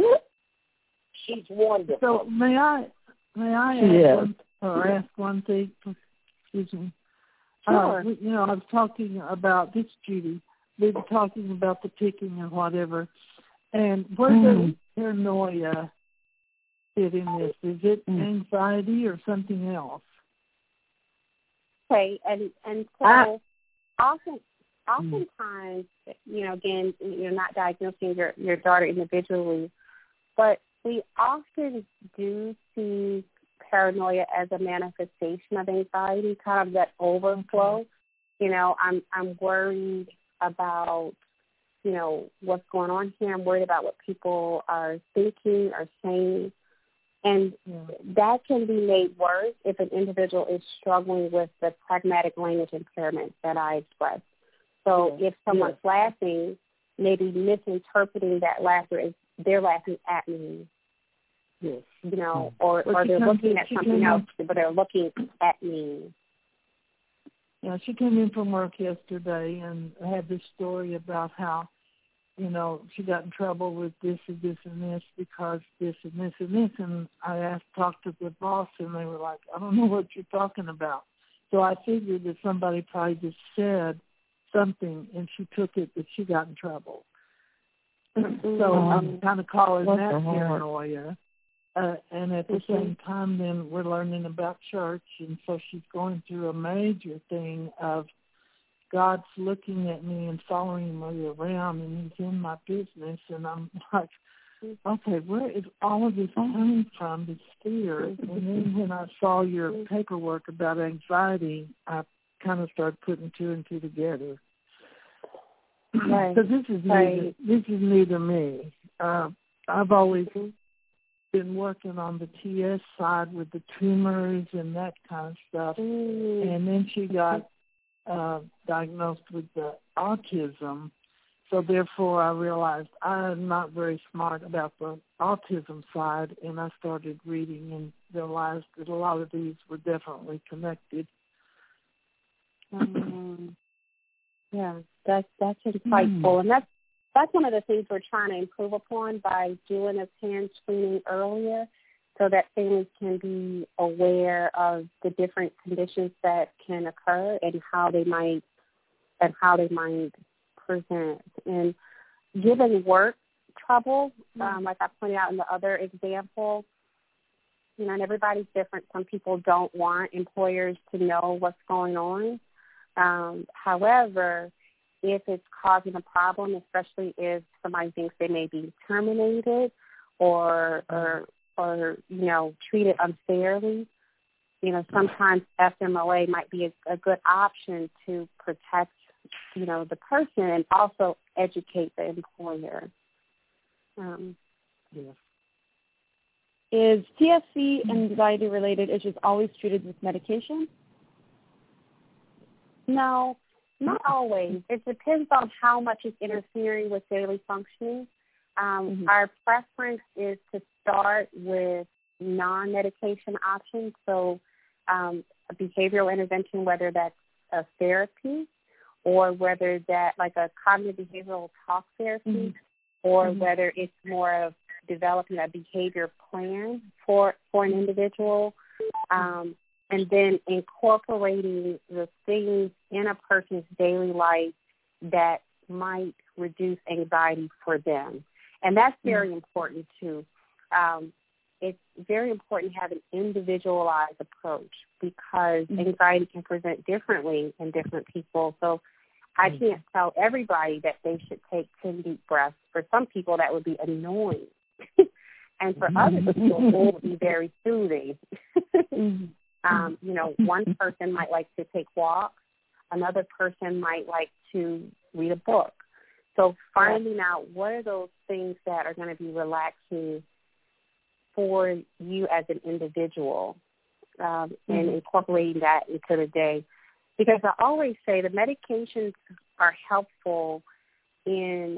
She's wonderful. So may I may I ask yeah. one, or ask one thing? Excuse me. Sure. Uh, you know, I was talking about this, Judy. We were talking about the ticking and whatever. And where mm. does paranoia fit in this? Is it mm. anxiety or something else? Okay, and and so ah. often, oftentimes, you know, again, you're not diagnosing your your daughter individually, but we often do see paranoia as a manifestation of anxiety, kind of that overflow. Okay. You know, I'm I'm worried about, you know, what's going on here. I'm worried about what people are thinking or saying. And that can be made worse if an individual is struggling with the pragmatic language impairment that I expressed. So yes. if someone's yes. laughing, maybe misinterpreting that laughter as they're laughing at me. Yes. You know, or, or they're looking at something else, but they're looking at me. Yeah, she came in from work yesterday and had this story about how, you know, she got in trouble with this and this and this because this and this and this. And I asked, talked to the boss, and they were like, I don't know what you're talking about. So I figured that somebody probably just said something, and she took it that she got in trouble. Mm-hmm. So I'm kind of calling What's that paranoia. Uh, and at the mm-hmm. same time, then we're learning about church, and so she's going through a major thing of God's looking at me and following me around, and he's in my business, and I'm like, okay, where is all of this coming from, this fear? And then when I saw your paperwork about anxiety, I kind of started putting two and two together. Right. So this is right. neither, this is neither me. Uh, I've always been working on the T S side with the tumors and that kind of stuff, mm. and then she got Uh, diagnosed with the autism, so therefore I realized I'm not very smart about the autism side, and I started reading and realized that a lot of these were definitely connected. Um, yeah, that's that's insightful, mm. and that's that's one of the things we're trying to improve upon by doing this hand screening earlier, so that families can be aware of the different conditions that can occur and how they might and how they might present. And given work trouble, um, like I pointed out in the other example, you know, and everybody's different. Some people don't want employers to know what's going on. Um, however, if it's causing a problem, especially if somebody thinks they may be terminated or, or, or you know, treated unfairly, you know, sometimes F M L A might be a, a good option to protect, you know, the person and also educate the employer. Um, yeah. Is T S C anxiety-related issues always treated with medication? No, not always. It depends on how much is interfering with daily functioning. Um, mm-hmm. Our preference is to start with non-medication options, so um, a behavioral intervention, whether that's a therapy or whether that like a cognitive behavioral talk therapy, mm-hmm. or mm-hmm. whether it's more of developing a behavior plan for, for an individual, um, and then incorporating the things in a person's daily life that might reduce anxiety for them. And that's very mm-hmm. important, too. Um, it's very important to have an individualized approach because mm-hmm. anxiety can present differently in different people. So I can't tell everybody that they should take ten deep breaths. For some people, that would be annoying. And for other people, it will be very soothing. um, you know, one person might like to take walks. Another person might like to read a book. So finding out what are those things that are going to be relaxing for you as an individual, um, mm-hmm. and incorporating that into the day. Because I always say the medications are helpful in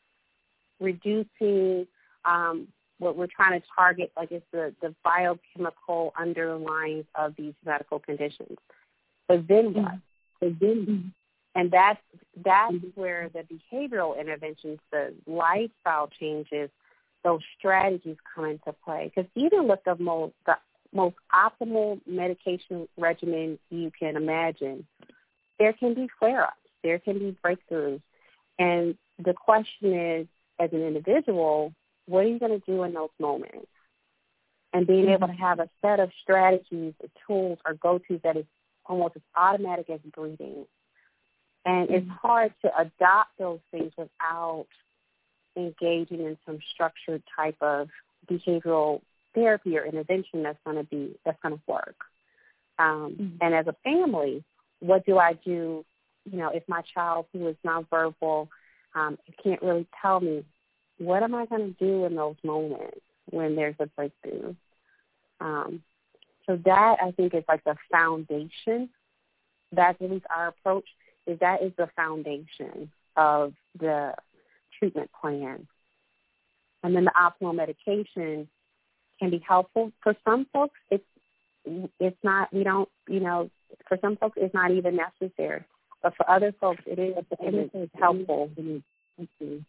reducing um, what we're trying to target, like it's the, the biochemical underlying of these medical conditions. But then what? But then, and that's, that's where the behavioral interventions, the lifestyle changes, those strategies come into play. Because even with the most, the most optimal medication regimen you can imagine, there can be flare-ups, there can be breakthroughs. And the question is, as an individual, what are you going to do in those moments? And being mm-hmm. able to have a set of strategies, tools, or go-tos that is almost as automatic as breathing. And mm-hmm. it's hard to adopt those things without engaging in some structured type of behavioral therapy or intervention that's going to be that's going to work. Um, mm-hmm. And as a family, what do I do? You know, if my child who is nonverbal um, can't really tell me, what am I going to do in those moments when there's a breakthrough? Um, so that I think is like the foundation. That's at least our approach. Is that is the foundation of the treatment plan, and then the optimal medication can be helpful. For some folks, it's it's not. We don't, you know, for some folks, it's not even necessary. But for other folks, it is. It is helpful. Hmm.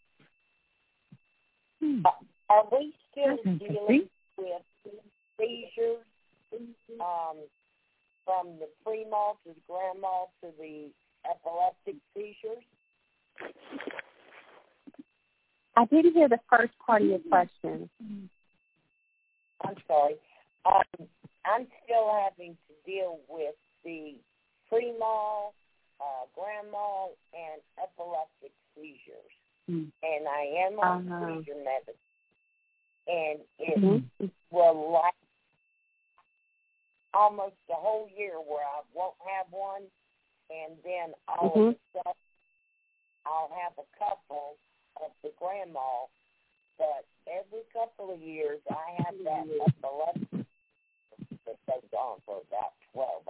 Are we still dealing with seizures um, from the pre-mal to the grand mal to the epileptic seizures? I didn't hear the first part of your question. I'm sorry. Um, I'm still having to deal with the pre-mal, uh, grand mal, and epileptic seizures. Mm. And I am on uh-huh. seizure medicine. And it mm-hmm. will last almost the whole year where I won't have one, and then all mm-hmm. of a sudden I'll have a couple of the grand mal, but every couple of years I have that epileptic that goes on for about twelve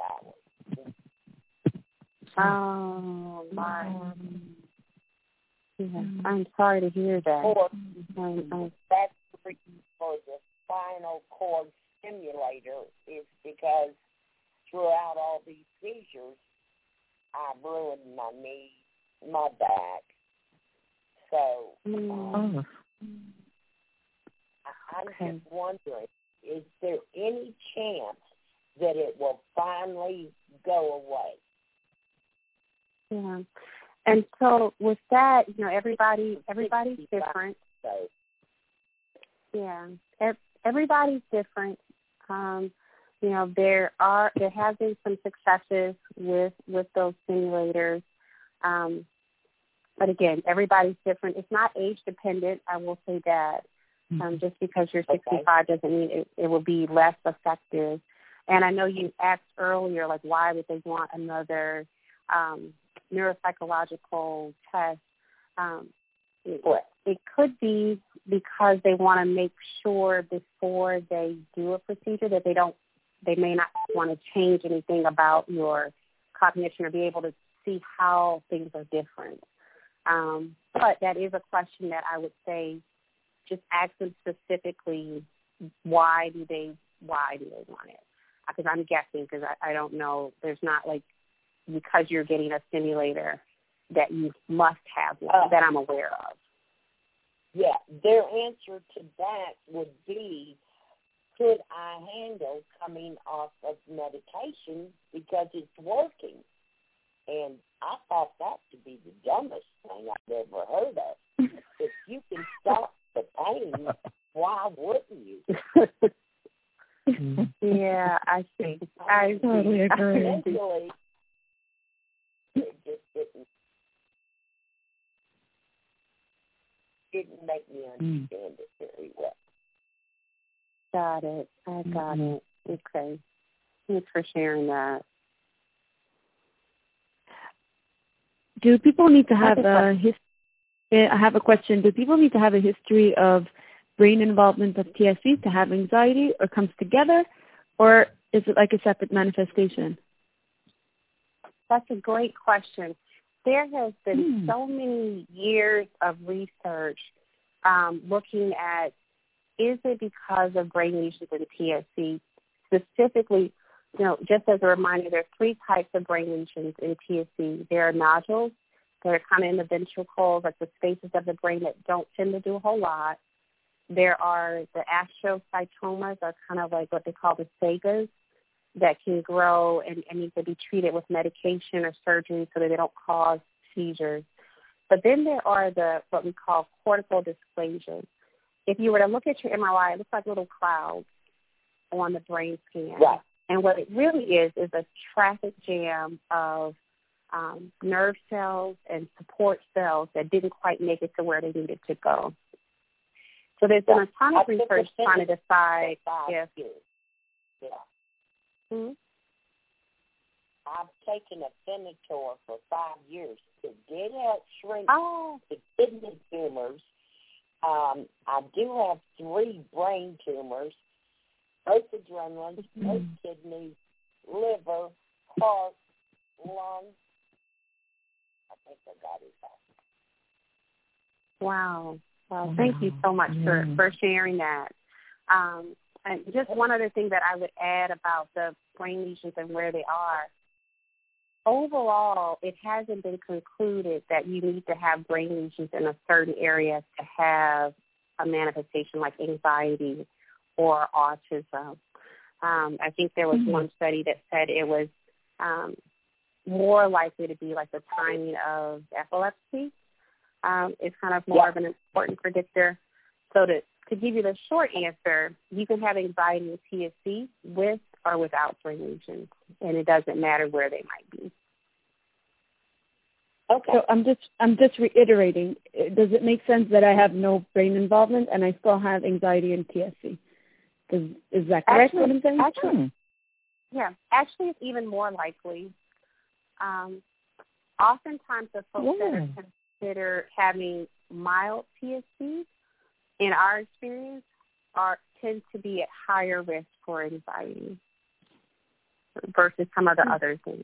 hours. Oh, my. Yeah, I'm sorry to hear that. Or, um, um, that's for the spinal cord stimulator is because throughout all these seizures, I ruined my knee, my back. So um, oh. I, I'm okay. just wondering, is there any chance that it will finally go away? Yeah. And so with that, you know, everybody, everybody's different. So, yeah, everybody's different. Um, you know, there are there have been some successes with with those simulators. Um, but again, everybody's different. It's not age dependent. I will say that. Um, just because you're sixty-five okay. doesn't mean it, it will be less effective. And I know you asked earlier, like, why would they want another um, neuropsychological test? Um, it, it could be because they want to make sure before they do a procedure that they don't, they may not want to change anything about your cognition or be able to see how things are different. Um, but that is a question that I would say just ask them specifically, why do they, why do they want it? Because I'm guessing, because I, I don't know, there's not like, because you're getting a stimulator that you must have one uh, that I'm aware of. Yeah, their answer to that would be, could I handle coming off of medication because it's working? And I thought that to be the dumbest thing I've ever heard of. If you can stop the pain, why wouldn't you? Yeah, I see. I totally agree. Eventually, it just didn't, didn't make me understand mm. it very well. Got it. I got mm-hmm. it. Okay. Thanks for sharing that. Do people need to have a history? I have a question. Do people need to have a history of brain involvement of T S C to have anxiety, or comes together, or is it like a separate manifestation? That's a great question. There has been hmm. so many years of research um, looking at, is it because of brain lesions in T S C? Specifically, you know, just as a reminder, there are three types of brain lesions in T S C. There are nodules that are kind of in the ventricles, like the spaces of the brain that don't tend to do a whole lot. There are the astrocytomas, are kind of like what they call the sagas, that can grow and, and need to be treated with medication or surgery so that they don't cause seizures. But then there are the what we call cortical dysplasias. If you were to look at your M R I, it looks like little clouds on the brain scan. Right. And what it really is is a traffic jam of um, nerve cells and support cells that didn't quite make it to where they needed to go. So there's been a ton of research trying to decide if... Yeah. Hmm? I've taken Afinitor for five years. It did help shrink oh. the kidney tumors. Um, I do have three brain tumors, both adrenals, mm-hmm. both kidneys, liver, heart, lung. I think I got it back. Wow. Well, thank you so much for, for sharing that. Um, and just one other thing that I would add about the brain lesions and where they are. Overall, it hasn't been concluded that you need to have brain lesions in a certain area to have a manifestation like anxiety or autism. Um, I think there was mm-hmm. one study that said it was um, more likely to be like the timing of epilepsy. Um, it's kind of more yeah. of an important predictor. So to, to give you the short answer, you can have anxiety and T S C with or without brain lesions, and it doesn't matter where they might be. Okay. So I'm just I'm just reiterating. Does it make sense that I have no brain involvement and I still have anxiety and T S C? Is, is that correct? Actually, what I'm saying? Actually, hmm. Yeah. Actually, it's even more likely. Um, oftentimes, the folks yeah. that are consider having mild T S C, in our experience, are tend to be at higher risk for anxiety versus some of the mm-hmm. other things.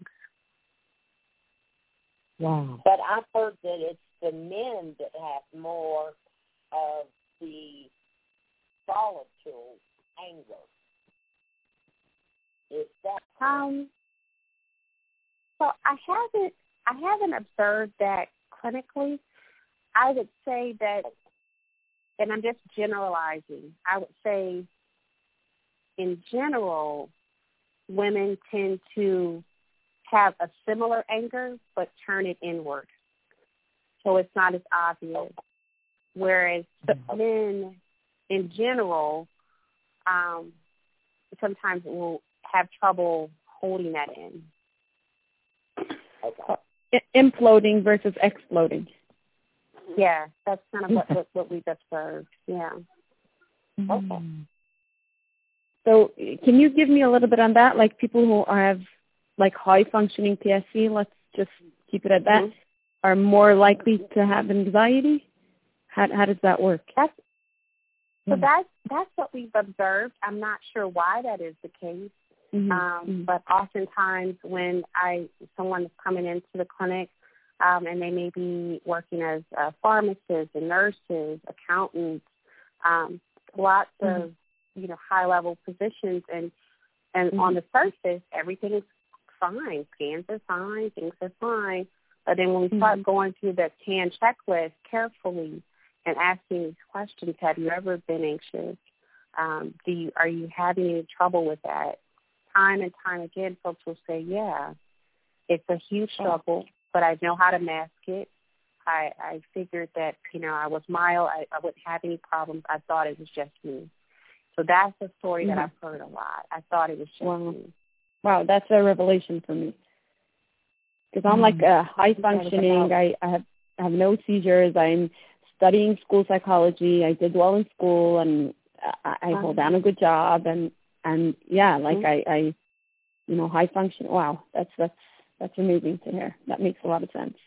Wow. But I've heard that it's the men that have more of the volatile anger. Is that um? So I haven't I haven't observed that clinically. I would say that, and I'm just generalizing, I would say in general, women tend to have a similar anger but turn it inward. So it's not as obvious. Whereas men in general, um, sometimes will have trouble holding that in. Okay. Imploding versus exploding. Yeah, that's kind of what, what, what we've observed. Yeah. Okay. So can you give me a little bit on that? Like people who have like high functioning P S C, let's just keep it at that, mm-hmm. are more likely to have anxiety? How how does that work? That's, so that's, that's what we've observed. I'm not sure why that is the case. Mm-hmm. Um, mm-hmm. But oftentimes when I someone is coming into the clinic um, and they may be working as uh, pharmacists and nurses, accountants, um, lots mm-hmm. of you know high level positions, and and mm-hmm. on the surface everything is fine, scans are fine, things are fine. But then when we start mm-hmm. going through the C A N checklist carefully and asking these questions, have you ever been anxious? Um, do you are you having any trouble with that? Time and time again, folks will say, yeah, it's a huge struggle, but I know how to mask it. I, I figured that, you know, I was mild. I, I wouldn't have any problems. I thought it was just me. So that's a story mm-hmm. that I've heard a lot. I thought it was just wow. me. Wow, that's a revelation for me. Because I'm like a high functioning. I, I have I have no seizures. I'm studying school psychology. I did well in school, and I, I hold down a good job, and And yeah, like mm-hmm. I, I, you know, high function. Wow, that's that's that's amazing to hear. That makes a lot of sense.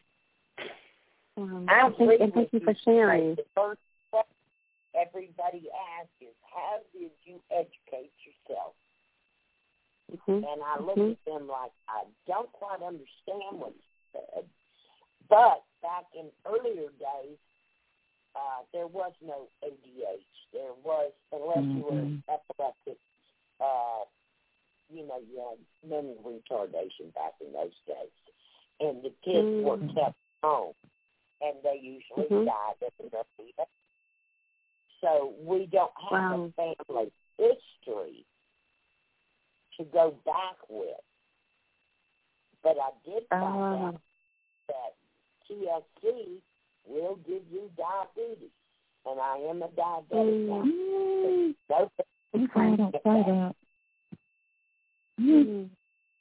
Um, I thank, and thank you for sharing. The first step everybody asks is, how did you educate yourself? Mm-hmm. And I look mm-hmm. at them like, I don't quite understand what you said. But back in earlier days, uh, there was no A D H. There was, unless mm-hmm. you were epileptic. Uh, you know, you had mental retardation back in those days. And the kids mm. were kept home, and they usually mm-hmm. died at the nursing. So we don't have wow. a family history to go back with. But I did find uh. out that T S C will give you diabetes, and I am a diabetic mm. now. So I don't say that. Mm.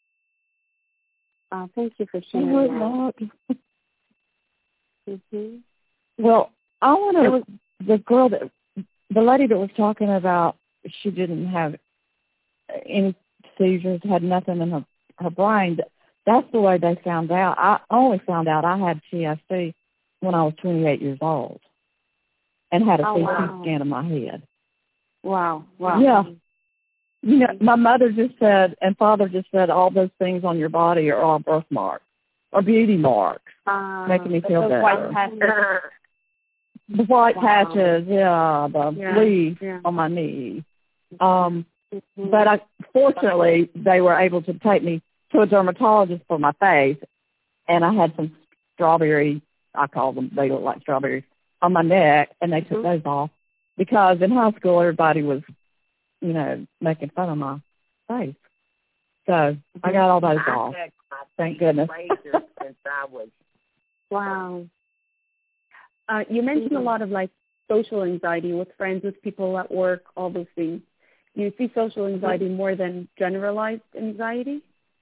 Oh, thank you for sharing that. mm-hmm. Well, I want to. The girl that, the lady that was talking about, she didn't have any seizures, had nothing in her her brain. That's the way they found out. I only found out I had T S C when I was twenty-eight years old, and had a oh, C T wow. scan of my head. Wow! Wow! Yeah. You know, my mother just said, and father just said, all those things on your body are all birthmarks or beauty marks, uh, making me feel better. White patches. The white wow. patches, yeah, the yeah. leaf yeah. on my knee. Um, mm-hmm. But I, fortunately, they were able to take me to a dermatologist for my face, and I had some strawberry, I call them, they look like strawberries, on my neck, and they took mm-hmm. those off. Because in high school, everybody was, you know, making fun of my face. So I got all those I off. Thank Thank goodness. since I was wow. Uh, you mentioned mm-hmm. a lot of like social anxiety with friends, with people at work, all those things. Do you see social anxiety mm-hmm. more than generalized anxiety?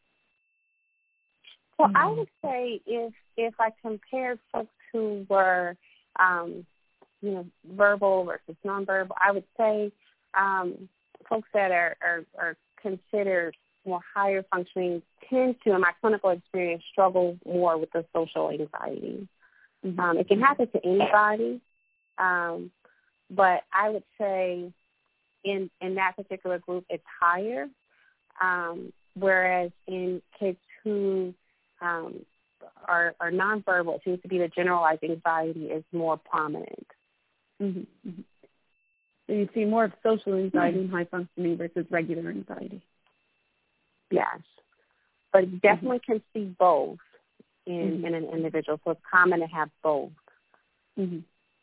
Well, mm-hmm. I would say if if I compared folks who were, um, you know, verbal versus nonverbal, I would say um, folks that are, are, are considered more higher functioning tend to, in my clinical experience, struggle more with the social anxiety. Mm-hmm. Um, it can happen to anybody, um, but I would say in in that particular group, it's higher, um, whereas in kids who um, are, are nonverbal, it seems to be the generalized anxiety is more prominent. Mm-hmm. Mm-hmm. So you see more of social anxiety in high functioning versus regular anxiety. Yes, but you definitely mm-hmm. can see both in, mm-hmm. in an individual. So it's common to have both. Mm-hmm.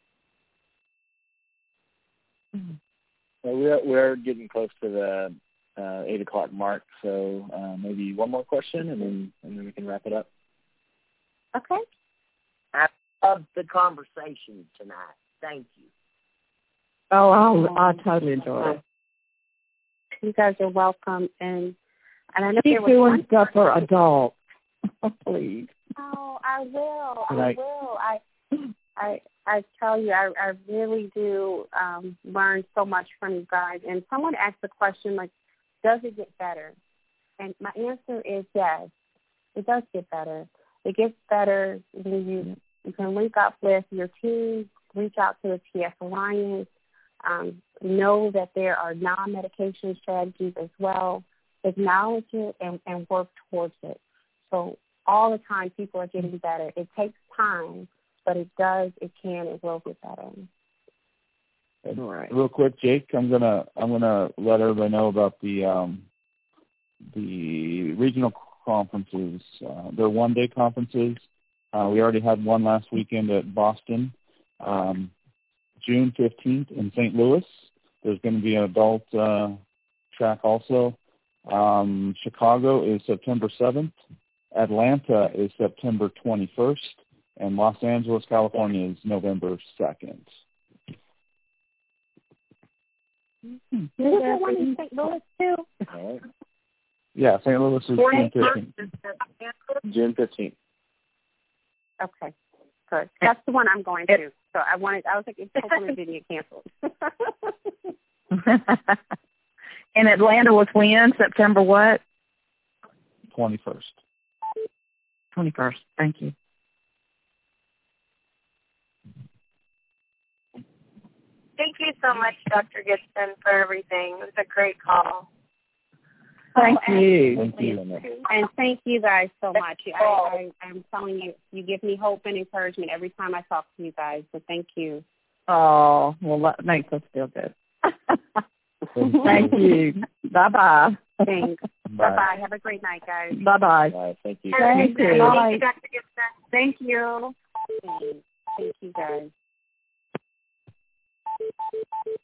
Mm-hmm. Well, we're we're getting close to the uh, eight o'clock mark, so uh, maybe one more question, and then and then we can wrap it up. Okay. I love the conversation tonight. Thank you. Oh, I I totally enjoyed it. You guys are welcome. And and I know Keep there was doing one stuff for adults, please. Oh, I will. I Right. will. I, I, I tell you, I, I really do um, learn so much from you guys. And someone asked the question, like, does it get better? And my answer is yes. It does get better. It gets better when you you can link up with your team, reach out to the T S Alliance, um, know that there are non-medication strategies as well. Acknowledge it and, and work towards it. So all the time, people are getting better. It takes time, but it does, it can, it will get better. All right. Real quick, Jake, I'm gonna I'm gonna let everybody know about the um, the regional conferences. Uh, they're one day conferences. Uh, we already had one last weekend at Boston. Um, June fifteenth in Saint Louis. There's going to be an adult uh, track also. Um, Chicago is September seventh. Atlanta is September twenty-first. And Los Angeles, California is November second. Mm-hmm. Is there one in Saint Louis too? All right. Yeah, Saint Louis is June fifteenth. June fifteenth. Okay, good. That's the one I'm going to. So I wanted, I was like, it's hoping it didn't get canceled. And Atlanta was when? September what? twenty-first. twenty-first. Thank you. Thank you so much, Doctor Gibson, for everything. It was a great call. Thank oh, you. Thank you. And thank you guys so much. I, I, I'm telling you, you give me hope and encouragement every time I talk to you guys. So thank you. Oh, well, that makes us feel good. Thank you. Bye-bye. Thanks. Bye. Bye-bye. Have a great night, guys. Bye-bye. Bye. Thank you. Thank you. Thank you, Doctor Gibson. Thank you. Thank you, guys.